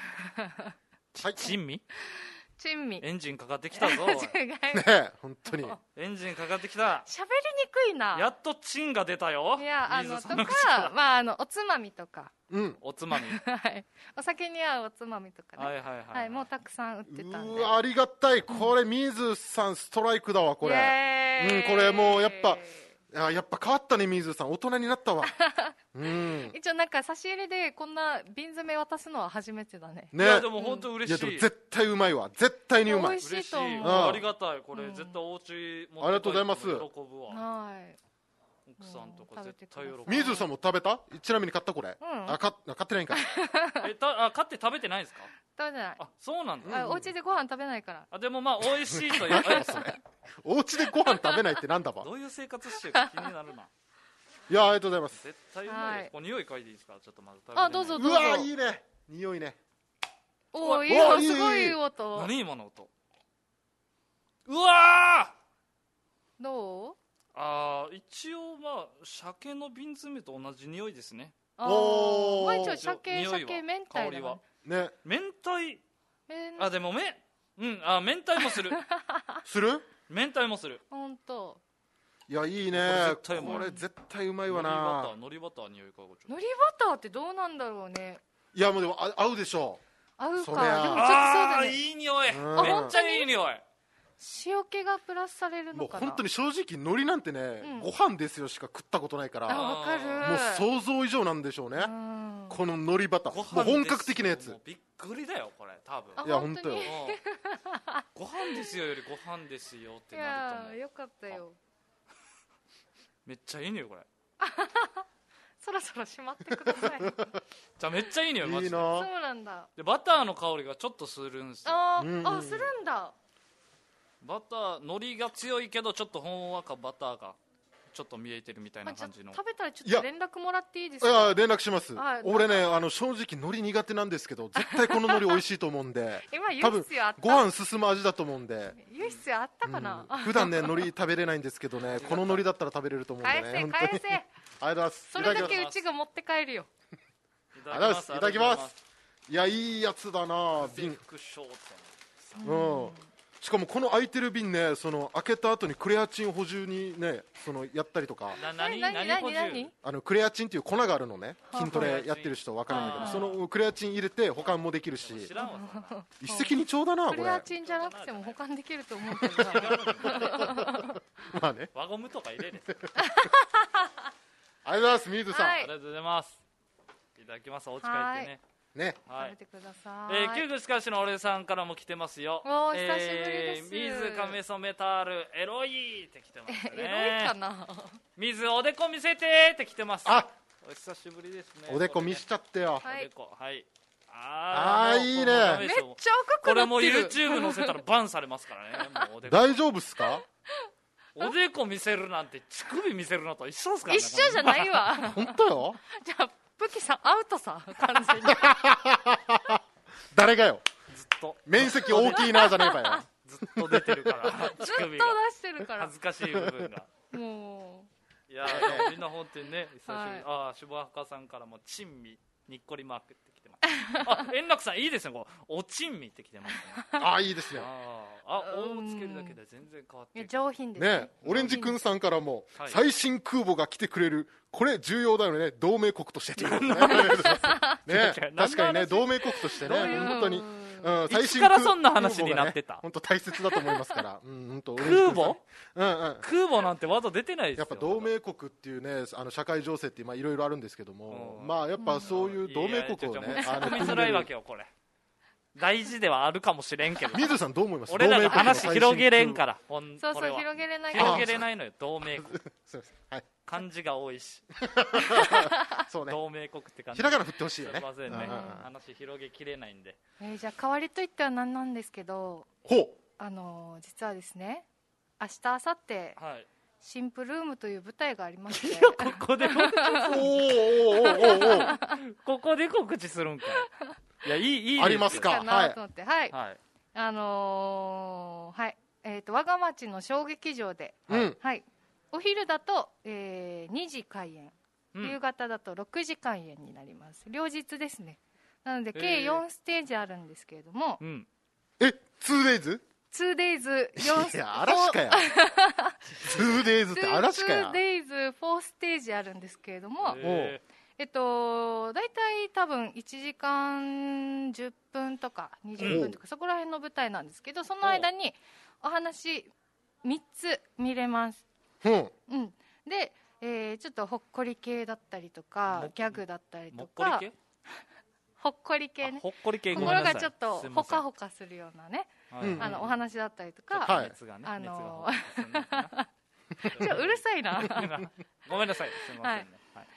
珍味エンジンかかってきたぞ。 ね本当にエンジンかかってきた。 喋りにくいな。 やっとチンが出たよ。 いやとかおつまみとか。 おつまみ。 お酒に合うおつまみとかね。もうたくさん売ってたんで。 ありがたい。これ水さんストライクだわこれ。これもうやっぱ変わったね水さん。大人になったわ。 一応なんか差し入れでこんな瓶詰め渡すのは初めてだね。 いやでも本当嬉しい。 いやでも絶対うまいわ。絶対にうまい。 美味しいと思う。 ありがたい。これ絶対お家持って帰って喜ぶわ。 ありがとうございます。 はい。 奥さんとか絶対喜ぶ。 水さんも食べた？ちなみに買ったこれ？買ってないんか。 買って食べてないんですか？ 食べてない。 あ、そうなんだ。 お家でご飯食べないから。 でもまあ美味しいという。 お家でご飯食べないってなんだば。 どういう生活してるか気になるな。 いやありがとうございます。 絶対うまい。匂い嗅いでいいですか？ちょっとまず食べて。 どうぞ。 うわいいね。匂いね。 おいいよ。すごいいい音。 何今の音。うわー。どう？ 一応まあ鮭の瓶詰めと同じ匂いですね。 一応鮭明太だね。 明太。でも明太もする。明太もする。 本当。 いやいいね。これ絶対うまいわな。 海苔バター匂いか。 海苔バターってどうなんだろうね。 いやもうでも合うでしょう。 合うか。でもちょっとそうだね。 いい匂い。めっちゃいい匂い。 塩気がプラスされるのかな。 もう本当に正直海苔なんてね、ご飯ですよしか食ったことないから。 わかる。 もう想像以上なんでしょうね。この海苔バター、もう本格的なやつ。 びっくりだよこれ多分。 いや本当よ。 ご飯ですよよりご飯ですよってなると。 いやよかったよ。 めっちゃいい匂いこれ。 そろそろ閉まってください。 じゃあめっちゃいい匂いマジで。 そうなんだ。 でバターの香りがちょっとするんですよ。 するんだ。 バター海苔が強いけどちょっとほんわかバターがちょっと見えてるみたいな感じの。 食べたらちょっと連絡もらっていいですか？ いや連絡します。俺ね正直海苔苦手なんですけど絶対この海苔美味しいと思うんで多分ご飯進む味だと思うんで。 言う必要あったかな。 普段ね海苔食べれないんですけどねこの海苔だったら食べれると思うんでね。 返せありがとうございます。 それだけうちが持って帰るよ。 いただきます。いやいいやつだな瓶。しかもこの空いてる瓶ね開けた後にクレアチン補充にねやったりとか。 何クレアチンっていう粉があるのね。筋トレやってる人分からないけどそのクレアチン入れて保管もできるし一石二鳥だなこれ。 クレアチンじゃなくても保管できると思うけどな。 まあね輪ゴムとか入れる。 ありがとうございます水さん。 ありがとうございます。いただきます。お家帰ってね。 ね、 食べてください。 キューグスカシの俺さんからも来てますよ。 お久しぶりです。 水亀染メタールエロいって来てますね。 エロいかな。 水おでこ見せてって来てます。 あ、 お久しぶりですね。 おでこ見しちゃってよ。 おでこはい。 いいね。 めっちゃ赤くなってる。 これもう YouTube 載せたらバンされますからね。もう大丈夫っすか？ おでこ見せるなんて乳首見せるのと一緒ですからね。 一緒じゃないわ。 本当よ。 じゃあプキさんアウトさ完全に。 誰がよ。 ずっと面積大きいなじゃねえかよ。 ずっと出てるからずっと出してるから恥ずかしい部分がもういやみんな本当にね久しぶり、はい、シュバハカさんからも珍味にっこりマークって来てます円楽さんいいですねこうお珍味って来てますねいいですねおつけるだけで全然変わって上品ですね。 オレンジくんさんからも、はい、最新空母が来てくれるこれ重要だよね同盟国としてね確かにね同盟国としてね本当にいつからそんな話になってた？ 本当大切だと思いますから。 空母？空母なんてワード出てないですよ。 やっぱ同盟国っていうね社会情勢っていろいろあるんですけども、まあやっぱそういう同盟国をね組みづらいわけよこれ。大事ではあるかもしれんけど。 水さんどう思います？ 俺らが話広げれんから。 そう広げれない。 広げれないのよ同盟国。漢字が多いし。 そうね。 同盟国って感じ。 ひらがな振ってほしいよね。 すいませんね。話広げきれないんで。 じゃあ代わりといっては何なんですけど。実はですね。明日明後日シンプルームという舞台がありまして。 ここで告知。ここで告知するんかい。いやいいありますか。 はい。我が町の小劇場で。はい。お昼だと、2時開演、夕方だと6時開演になります。両日ですね。なので計4ステージあるんですけれども、 2days？ 2days 4 いや嵐かよ2days って嵐かよ 2days 4ステージあるんですけれども、だいたい多分1時間10分とか20分とかそこら辺の舞台なんですけど、その間にお話3つ見れます。で、ちょっとほっこり系だったりとかギャグだったりとかほっこり系ね、心がちょっとほかほかするようなねお話だったりとか、うるさいなごめんなさいすみませんね。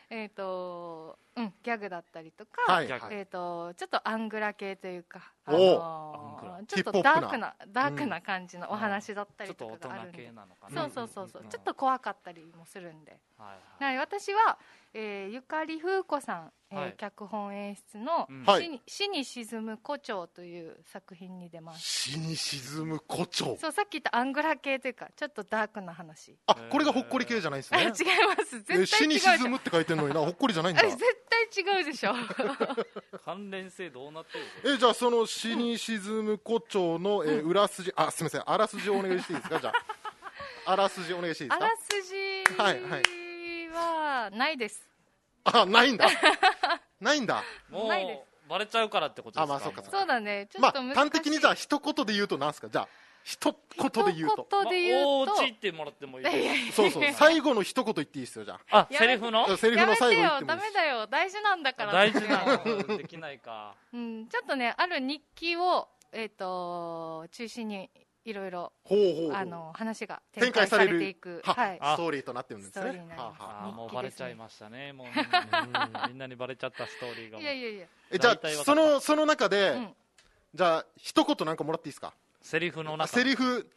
ギャグだったりとか、ちょっとアングラ系というか、ちょっとダークな感じのお話だったりとかがあるんで、そうちょっと怖かったりもするんで、私はゆかりふうこさん脚本演出の死に沈む胡蝶という作品に出ます。 死に沈む胡蝶。 そう、さっき言ったアングラ系というかちょっとダークな話。 これがほっこり系じゃないですね。 違います。絶対違う。 死に沈むって書いてるのにな、ほっこりじゃないんだ。 絶対違うでしょ関連性どうなってる？ じゃあその死に沈む胡蝶の裏筋、すみません、あらすじをお願いしていいですか？じゃああらすじお願いしていいですか？ あらすじはないです。 ないんだないんだ。 もうバレちゃうからってことですか？ そうだね。ちょっと難しい。 端的にじゃあ一言で言うとなんですか？じゃあ一言で言うとおうちってもらってもいい？ そう最後の一言言っていいですよ。じゃあセリフの最後言ってもいいです。 ダメだよ、大事なんだから。 大事なのできないか。 ちょっとね、ある日記を中心にいろいろ話が展開されていくストーリーとなってるんですね。 もうバレちゃいましたね。もうみんなにバレちゃったストーリーが。 いやじゃあその中でじゃあ一言なんかもらっていいですか？ セリフの中。 セリフ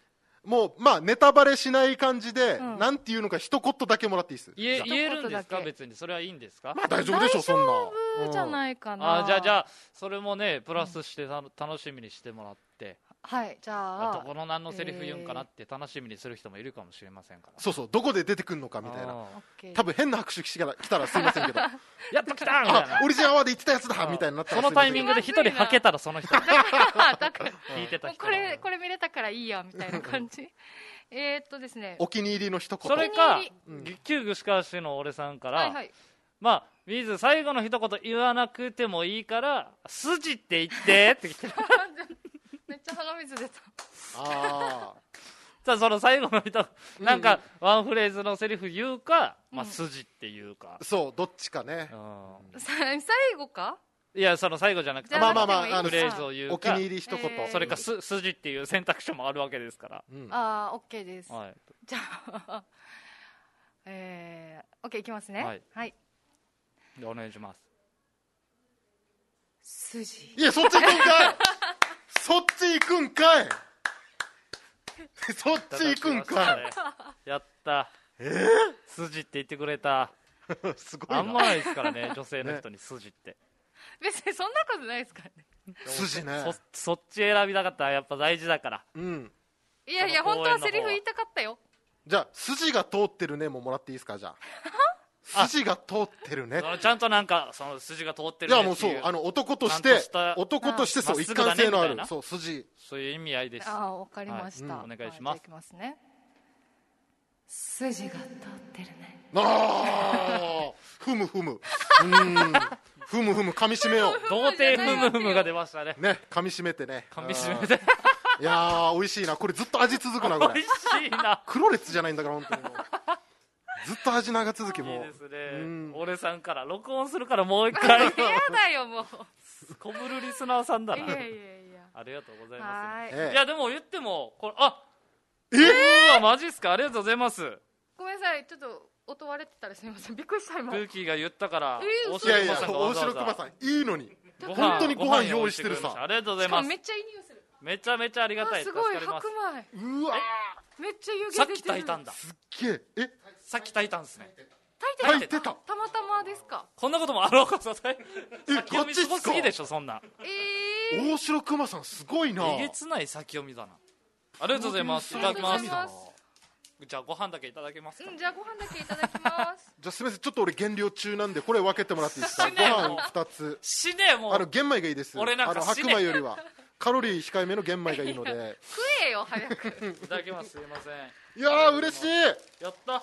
もうまあネタバレしない感じで、なんていうのか一言だけもらっていいです。 言えるんですか？別にそれはいいんですか？ まあ大丈夫でしょ、そんな。 大丈夫じゃないかな。 じゃあそれもねプラスして楽しみにしてもらって。 はい、じゃあどこの何のセリフ言うんかなって楽しみにする人もいるかもしれませんから。 そうそう、どこで出てくるのかみたいな。多分変な拍手来たらすいませんけどやっと来たみたいな、 オリジナルアワーで言ってたやつだみたいになったら、 そのタイミングで一人はけたらその人聞いてた人これ見れたからいいやみたいな感じですね、 お気に入りの一言。 それか旧串川市の俺さんから、まあ水最後の一言言わなくてもいいから筋って言ってって来てるめっちゃ鼻水出た。 じゃあその最後の人なんかワンフレーズのセリフ言うか、まあ筋っていうか、 そうどっちかね。 最後か。 いやその最後じゃなくて、 まあフレーズを言うか、 お気に入り一言、 それか筋っていう選択肢もあるわけですから。 オッケーです。じゃあオッケーいきますね。はい。 お願いします。 筋。 いやそっち行くんかいそっち行くんかいそっち行くんかい。 やった。筋って言ってくれた。 すごいな。 あんまないですからね女性の人に筋って。 別にそんなことないですからね。 筋ね。 そっち選びたかったらやっぱ大事だから。 いや本当はセリフ言いたかったよ。 じゃあ筋が通ってるねももらっていいですか。じゃあ筋が通ってるね、 ちゃんとなんかその筋が通ってるね。 いやもうそう、男としてそう一貫性のある、そう筋、 そういう意味合いです。 わかりました。 お願いします。 いきますね。筋が通ってるね。 ふむふむふむふむ噛み締めよう。 童貞ふむふむが出ましたね。 噛み締めてね。 噛み締めていや美味しいなこれ。ずっと味続くなこれ。 美味しいな。 黒烈じゃないんだから本当にもうずっと味長続き。もいいですね。俺さんから録音するからもう一回。 嫌だよもう。 こぶるリスナーさんだな。 いやありがとうございます。いやでも言ってもこれマジっすか。ありがとうございます。 ごめんなさいちょっと音割れてたらすみません。びっくりした今。 空気が言ったから大城熊さんいいのに本当にご飯用意してるさ。 ありがとうございます。 めっちゃいい匂いする。 めちゃめちゃありがたい。 すごい白米。 うわめっちゃ湯気出てる。 さっき炊いたんだ。 すっげえ。 さっき炊いたんですね。 炊いてた。 たまたまですか。 こんなこともあろうか。先読みすごすぎでしょそんな。 大城熊さんすごいな。 えげつない先読みだな。ありがとうございます。いただきます。じゃあご飯だけいただけますか。 じゃあご飯だけいただきます。 じゃあすみませんちょっと俺減量中なんでこれ分けてもらっていいですか。ご飯2つ。 死ねもう。 玄米がいいです。 俺なんか白米よりはカロリー控えめの玄米がいいので。 食えよ早く。 いただきます。すいません。 いやー嬉しい。 やった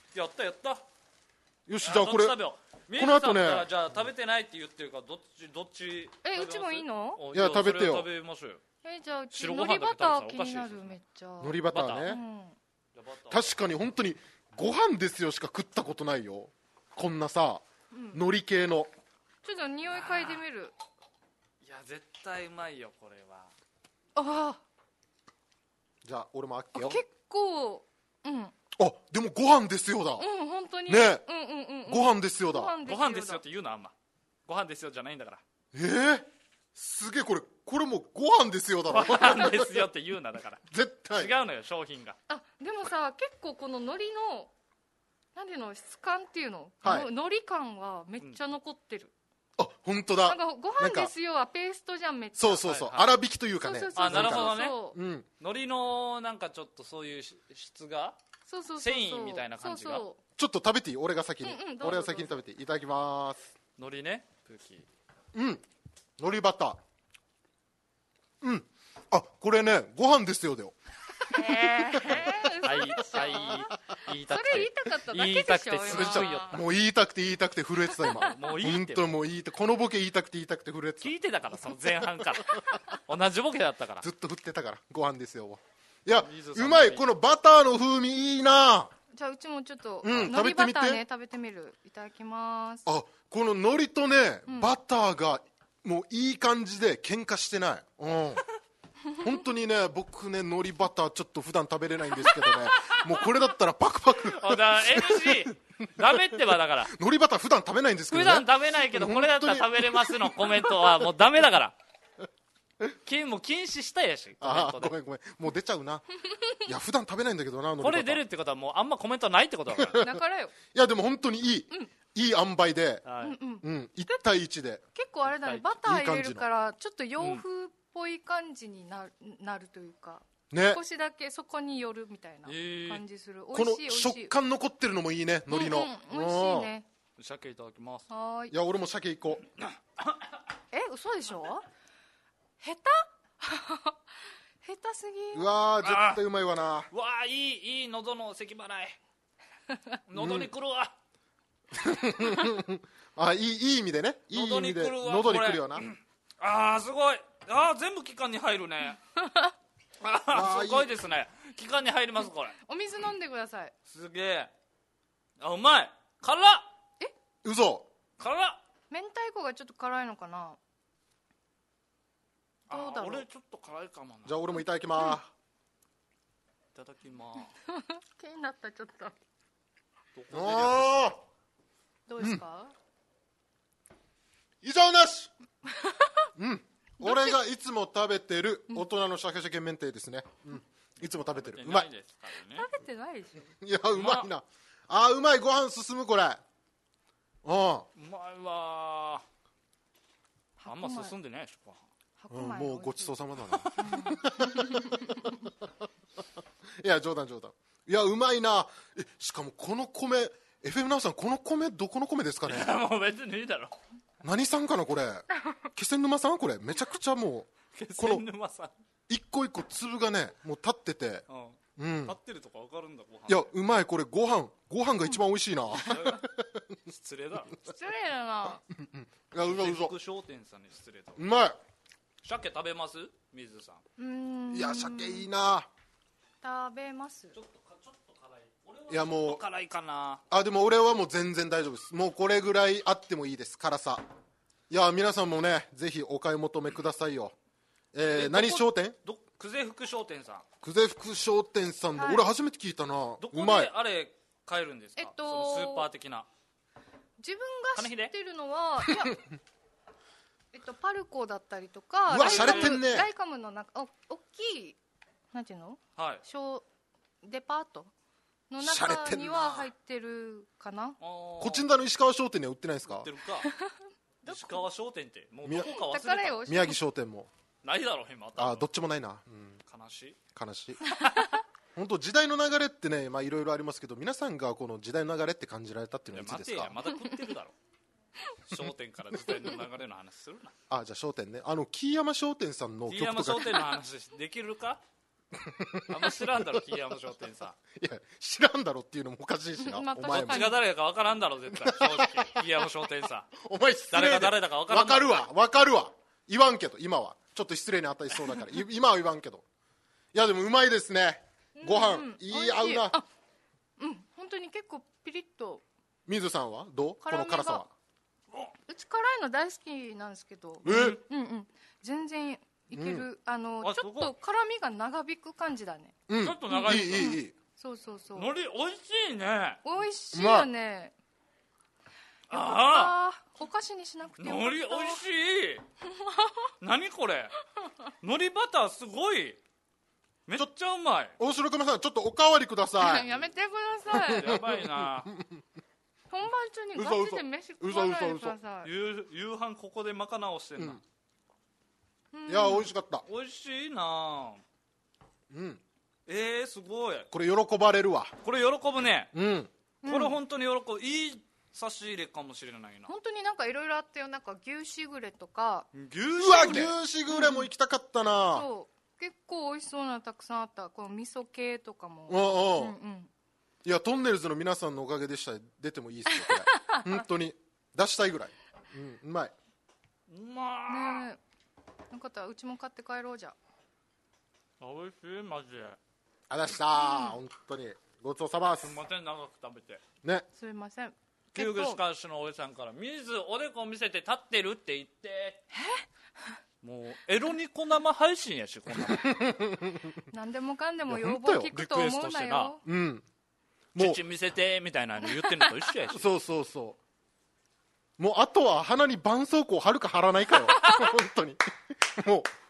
よしじゃあこれこの後ね。 じゃあ食べてないって言ってるからどっちうちもいいの。 いや食べてよ。 食べましょうよ。 じゃあうち海苔バター気になる。めっちゃ海苔バターね。確かに本当にご飯ですよしか食ったことないよこんなさ海苔系の。 ちょっと匂い嗅いでみる。 いや絶対うまいよこれは。 じゃあ俺もあっけよ。 結構でもご飯ですよだ。 本当にね。ご飯ですよだ。 ご飯ですよって言うなあんま。ご飯ですよじゃないんだから。 すげえこれもご飯ですよだろ。 ご飯ですよって言うなだから。 絶対違うのよ商品が。 でもさ結構この海苔のなんていうの質感っていうの、海苔感はめっちゃ残ってる。 本当だ。 なんかご飯ですよはペーストじゃんめっちゃ。 そう粗挽きというかね。 なるほどね。海苔のなんかちょっとそういう質が繊維みたいな感じが。 ちょっと食べていい。俺が先に食べていただきます。 海苔ね。空気。 海苔バター。これねご飯ですよだよ。 言いたくて。 それ言いたかっただけでしょ。 すごいよ。 もう言いたくて震えてた今。 もういいって。 本当もうこのボケ言いたくて震えてた。 聞いてたからその前半から。同じボケだったから。 ずっと振ってたからご飯ですよ。いやうまい。このバターの風味いいな。 じゃあうちもちょっと海苔バターね食べてみる。いただきます。 この海苔とねバターがもういい感じで喧嘩してない。本当にね僕ね海苔バターちょっと普段食べれないんですけどねもうこれだったらパクパク。 NG ダメってばだから。 海苔バター普段食べないんですけどね。 普段食べないけどこれだったら食べれますのコメントはもうダメだから。 もう禁止したやし。 ああ、ごめんもう出ちゃうな。いや普段食べないんだけどな。 これ出るってことはもうあんまコメントないってことだから。 だからよ。 いやでも本当にいい塩梅で、1対1で。 結構あれだね、バター入れるからちょっと洋風っぽい感じになるというか、少しだけそこに寄るみたいな感じする。 この食感残ってるのもいいね、海苔の。 美味しいね。 鮭いただきます。 いや俺も鮭いこう。 嘘でしょ。下手すぎ。 うわ絶対うまいわな。 うわいい喉の咳払い。喉にくるわ。 いい意味でね。いい意味で喉にくるよな。 すごい。全部気管に入るね。すごいですね。気管に入りますこれ。 お水飲んでください。 すげえ。うまい。辛っ。 嘘。 辛っ。 明太子がちょっと辛いのかな。どうだろう。 俺ちょっと辛いかもな。 じゃあ俺もいただきます。 いただきます。 気になったちょっと。どうですか。 以上なし。俺がいつも食べてる大人のシャケシャケ明太ですね。いつも食べてる。うまい。 食べてないでしょ。 いやうまいな。うまい。ご飯進むこれ。うまいわ。あんま進んでないでしょ。 もうごちそうさまだな。いや冗談。いやうまいな。しかもこの米 FM ナウさん、この米どこの米ですかね。 もう別にいいだろ。 何さんかなこれ。気仙沼さん。これめちゃくちゃもうこの一個一個粒がねもう立ってて、 立ってるとか分かるんだ。 いやうまい。これご飯が一番美味しいな。 失礼だろ。 失礼だな。 いや嘘。 福商店さんに失礼だ。 うまい。 鮭食べます水さん。 いや鮭いいな。 食べます。 ちょっと辛い。 いやもう辛いかな。 でも俺はもう全然大丈夫です。もうこれぐらいあってもいいです。辛さ。いや皆さんもねぜひお買い求めくださいよ。何商店？ 久世福商店さん。 久世福商店さんで、俺初めて聞いたな。 どこであれ買えるんですか。そのスーパー的な。 自分が知ってるのは、いやパルコだったりとか、 うわ、しゃれてんね。 ライカムの中、大きいなんていうの？デパートの中には入ってるかな。 コチンダの石川商店には売ってないですか？ 売ってるか。石川商店ってもうどこか忘れた。 宮城商店もないだろ今。 どっちもないな。 悲しい。 本当時代の流れってね、いろいろありますけど、皆さんがこの時代の流れって感じられたっていうのはいつですか？ まだ食ってるだろ。商店から時代の流れの話するな。じゃあ商店ね。木山商店さんの曲とか。 木山商店の話できるか？あんま知らんだろ木山商店さん。いや知らんだろっていうのもおかしいしな。お前もどっちが誰か分からんだろ絶対。正直木山商店さん。 お前失礼。 誰が誰だか分からん。 分かるわ。言わんけど今はちょっと失礼に値しそうだから今は言わんけど。いやでもうまいですね。ご飯いい合うな。 本当に結構ピリッと。 水さんはどう？この辛さは。 うち辛いの大好きなんですけど。全然いける。ちょっと辛みが長引く感じだね。 ちょっと長い。 いい。 そう。 海苔美味しいね。 美味しいよね。お菓子にしなくてよかった。 海苔美味しい。何これ。海苔バターすごい。めっちゃうまい。 大城熊さんちょっとおかわりください。 やめてください。 やばいな。 本番中にガチで飯食わないでください。 夕飯ここでまかなおしてんな。 いや美味しかった。 美味しいな。すごい。 これ喜ばれるわ。 これ喜ぶね。これ本当に喜ぶ。いい差し入れかもしれないな。 本当になんかいろいろあったよ。なんか牛しぐれとか。 牛しぐれも行きたかったな。 そう結構美味しそうなのたくさんあった。この味噌系とかも。 いやトンネルズの皆さんのおかげでした。出てもいいですよこれ。本当に出したいぐらい。うまい。 ねえ。よかったらうちも買って帰ろうじゃ。 美味しいマジで。 あらした本当にごちそうさまです。 すみません長く食べて。 ね。 すみません。 旧具しかしのおじさんから水おでこ見せて立ってるって言って。もうエロニコ生配信やしこんな。 何でもかんでも要望聞くと思うなよ。 父見せてみたいなの言ってんのと一緒やし。 そうもうあとは鼻に絆創膏貼るか貼らないかよ。本当にも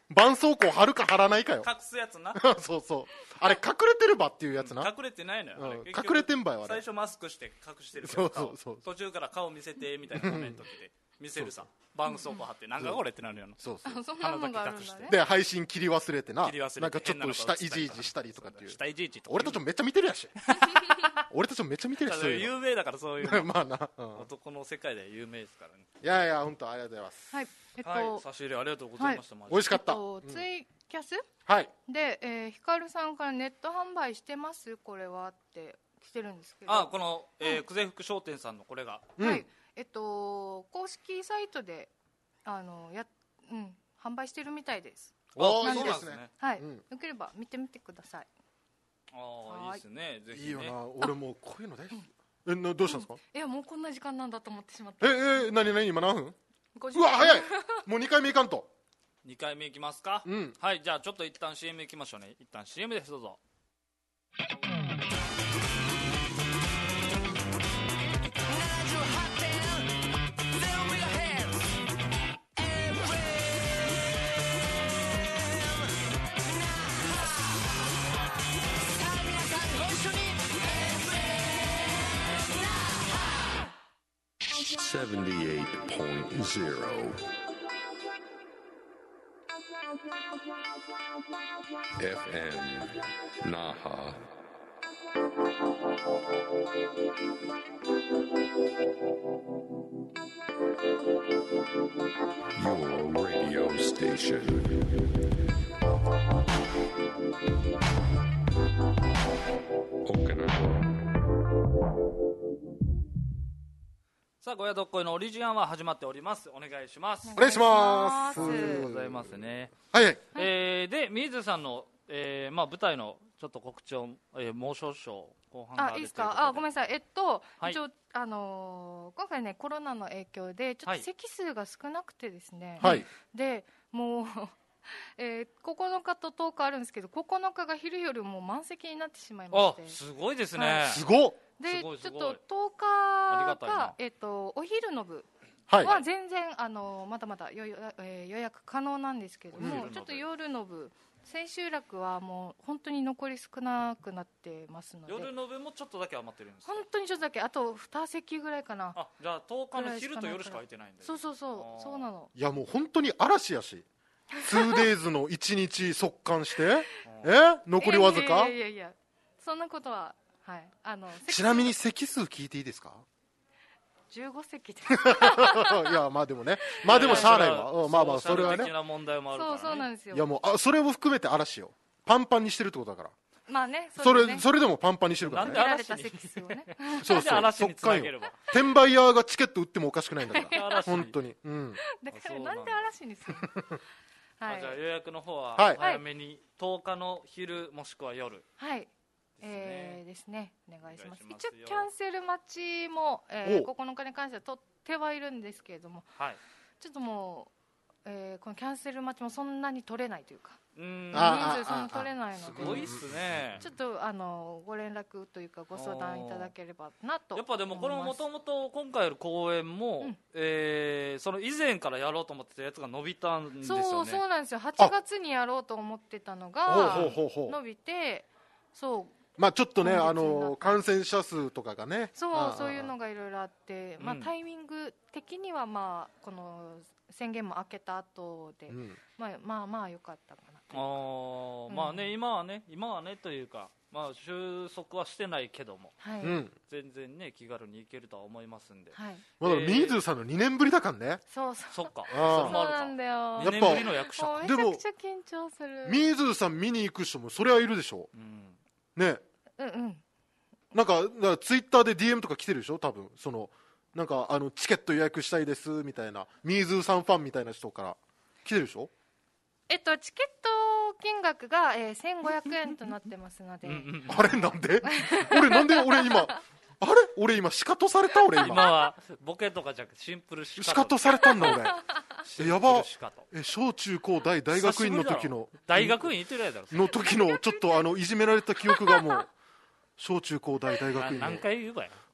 絆創膏貼るか貼らないかよ。 隠すやつな。 そうそう。あれ隠れてるばっていうやつな。 隠れてないのよ。 隠れてんばよあれ。 最初マスクして隠してるけそど、 うそう。 途中から顔見せてみたいなコメント来て見せるさ。絆創膏貼ってなんかこれってなるよな。 そうそう。 そんなのがあるんだね。 で配信切り忘れてな。 切り忘れてなんかちょっと下いじいじしたりとかっていう。 下いじいじとか。 俺たちもめっちゃ見てるやし。俺たちもめっちゃ見てるやし。 有名だからそういう。 まあな。 男の世界で有名ですからね。 いやいや本当ありがとうございます。 はい。 差し入れありがとうございました。 美味しかった。 ツイキャスはいで、ヒカルさんからネット販売してますこれはって来てるんですけど、 この久世福商店さんのこれが、 はい、公式サイトで販売してるみたいです。 そうなんですね。 はい、よければ見てみてください。 いいですね。ぜひね。 いいよな。俺もうこういうの大好き。どうしたんですか？ いやもうこんな時間なんだと思ってしまって。 何今何分？うわ早い。もう2回目いかんと。 2回目いきますか。はい、じゃあちょっと一旦 CM いきましょうね。一旦 CM です。どうぞ。 78.0 FM Naha. Your radio station. Okinawa. さあ、ゴヤどっこいのオリジンは始まっております。お願いします。 お願いします。 ございますね。 はい。 で、水さんの、舞台のちょっと告知を、もう少々後半がいいですか。ごめんなさい。一応今回ねコロナの影響でちょっと席数が少なくてですね。 はい。 でもう9日と10日あるんですけど、9日が昼よりも満席になってしまいまして。 すごいですね。 すごっ。 でちょっと10日がお昼の部は全然まだまだ予約可能なんですけども、ちょっと夜の部千秋楽はもう本当に残り少なくなってますので、 夜の部もちょっとだけ余ってるんですか？ 本当にちょっとだけ、あと2席ぐらいかな。 じゃあ10日の昼と夜しか空いてないんで。 そうなの。 いやもう本当に嵐やし2days の1日速乾して残りわずか。 いやそんなことは。はい、 ちなみに席数聞いていいですか ？15席でいやまあでもね、まあでもしゃあないわ。まあそれはね、 そうなんですよ。 いやもうそれを含めて嵐よ、パンパンにしてるってことだから。 まあね、 それでもパンパンにしてるからね。 なんで嵐にそう速乾よ。転売屋がチケット売ってもおかしくないんだから本当に。 だからなんで嵐にするの？ じゃあ予約の方は早めに10日の昼もしくは夜。 はい。ですね、お願いします。一応キャンセル待ちも9日に関しては取ってはいるんですけれども、ちょっともうこのキャンセル待ちもそんなに取れないというか、人数そんな取れないので、 すごいっすね。 ちょっとご連絡というかご相談いただければなと。 やっぱでもこのもともと今回の公演もその以前からやろうと思ってたやつが伸びたんですよね。 そうなんですよ。8月にやろうと思ってたのが伸びて、 まあちょっとね感染者数とかがね、 そういうのがいろいろあって、タイミング的にはこの宣言も明けた後で、まあ良かったかなと。 まあね、今はねというか、まあ収束はしてないけども、全然ね気軽に行けるとは思いますんで。 まだミーズーさんの2年ぶりだからね。 そっか。 そうなんだよ。 2年ぶりの役者。 めちゃくちゃ緊張する。 ミーズーさん見に行く人もそれはいるでしょ。ね。なんかツイッターで DM とか来てるでしょ多分。なんかチケット予約したいですみたいな、ミーズーさんファンみたいな人から来てるでしょ。 チケット金額が1500円となってますので。 あれなんで俺今シカトされた。今はボケとかじゃなくてシンプルシカトされたんだ俺。やば。小中高大学院の時の大学院行ってるやだろの時のちょっといじめられた記憶がもう小中高大学院何回言うばや。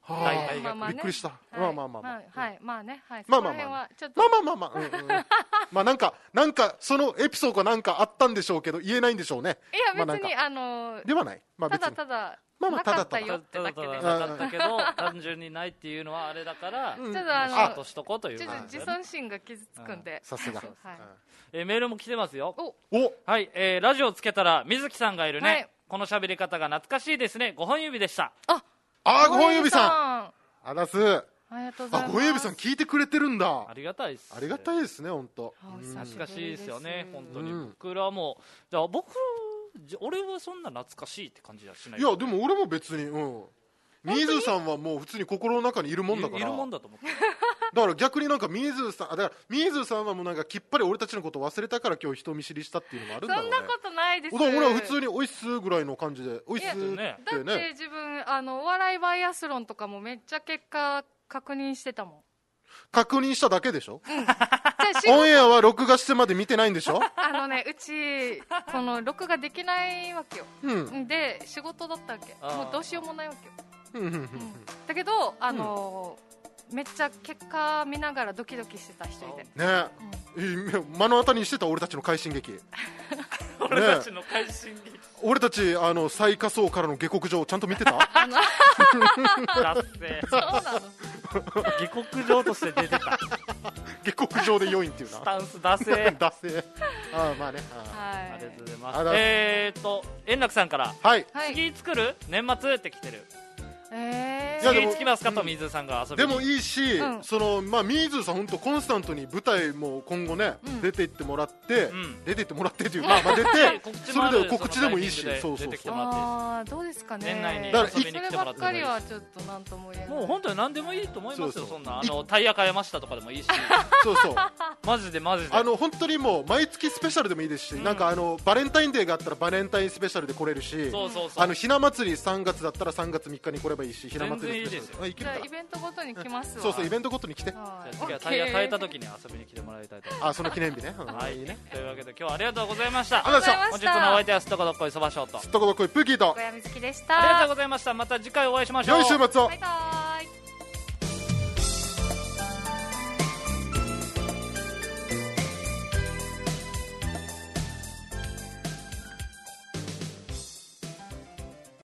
びっくりした。まあまあまあまあ。 はい、まあね、はい。 まあまあまあ。まあまあまあ。まあなんかそのエピソードがなんかあったんでしょうけど言えないんでしょうね。 いや別にではない。 ただただ。 まあまあただただなかったけど単純にないっていうのはあれだからちょっとシャートしとこうという自尊心が傷つくんで。 さすが。 メールも来てますよ。 お。 はい、ラジオつけたら水木さんがいるね。この喋り方が懐かしいですね。5本指でした。 あ、5本指さん。あらす。 ありがとうございます。 5本指さん聞いてくれてるんだ。 ありがたいです。 ありがたいですね、本当。 懐かしいですよね、本当に。僕らもじゃあ俺はそんな懐かしいって感じはしない。 いやでも俺も別に水さんはもう普通に心の中にいるもんだから。 いるもんだと思って。 だから逆になんか水さんはもうなんかきっぱり俺たちのこと忘れたから今日人見知りしたっていうのもあるんだろうね。 そんなことないです。 俺は普通においっすぐらいの感じでおいっすってね。 だって自分お笑いバイアスロンとかもめっちゃ結果確認してたもん。 確認しただけでしょ。オンエアは録画してまで見てないんでしょ。 うちこの録画できないわけよ。で仕事だったわけ。もうどうしようもないわけよ。だけどめっちゃ結果見ながらドキドキしてた一人でね。目の当たりにしてた俺たちの快進撃。 俺たちの快進撃。 俺たち最下層からの下克上ちゃんと見てた？ だってそうなの。 下克上として出てた。 下克上で良いっていうな。 スタンス出せ。 出せ。まあね。 ありがとうございます。円楽さんから次作る年末って来てる。次つきますかと水さんが遊びに。 でもいいし、水さん本当コンスタントに舞台も今後ね出て行ってもらって出て行ってもらってというか出てそれで告知でもいいし、そうそうそう。 どうですかね。 年内に遊びに来てもらって。 そればっかりはちょっとなんとも言えない。 もう本当に何でもいいと思いますよ。そんなタイヤ変えましたとかでもいいし。 そうそう。 マジで本当にもう毎月スペシャルでもいいですし、なんかバレンタインデーがあったらバレンタインスペシャルで来れるし、ひな祭り3月だったら3月3日に来ればいいし、ひな祭りじゃあイベントごとに来ますわ。 そうイベントごとに来て。 次はタイヤ変えた時に遊びに来てもらいたいと思います。 その記念日ね。 はいね。というわけで今日はありがとうございました。 本日のお相手はすっとこどっこいそばしょうとすっとこどっこいプーキーと小山みずきでした。 ありがとうございました。また次回お会いしましょう。 良い週末を。 バイバイ。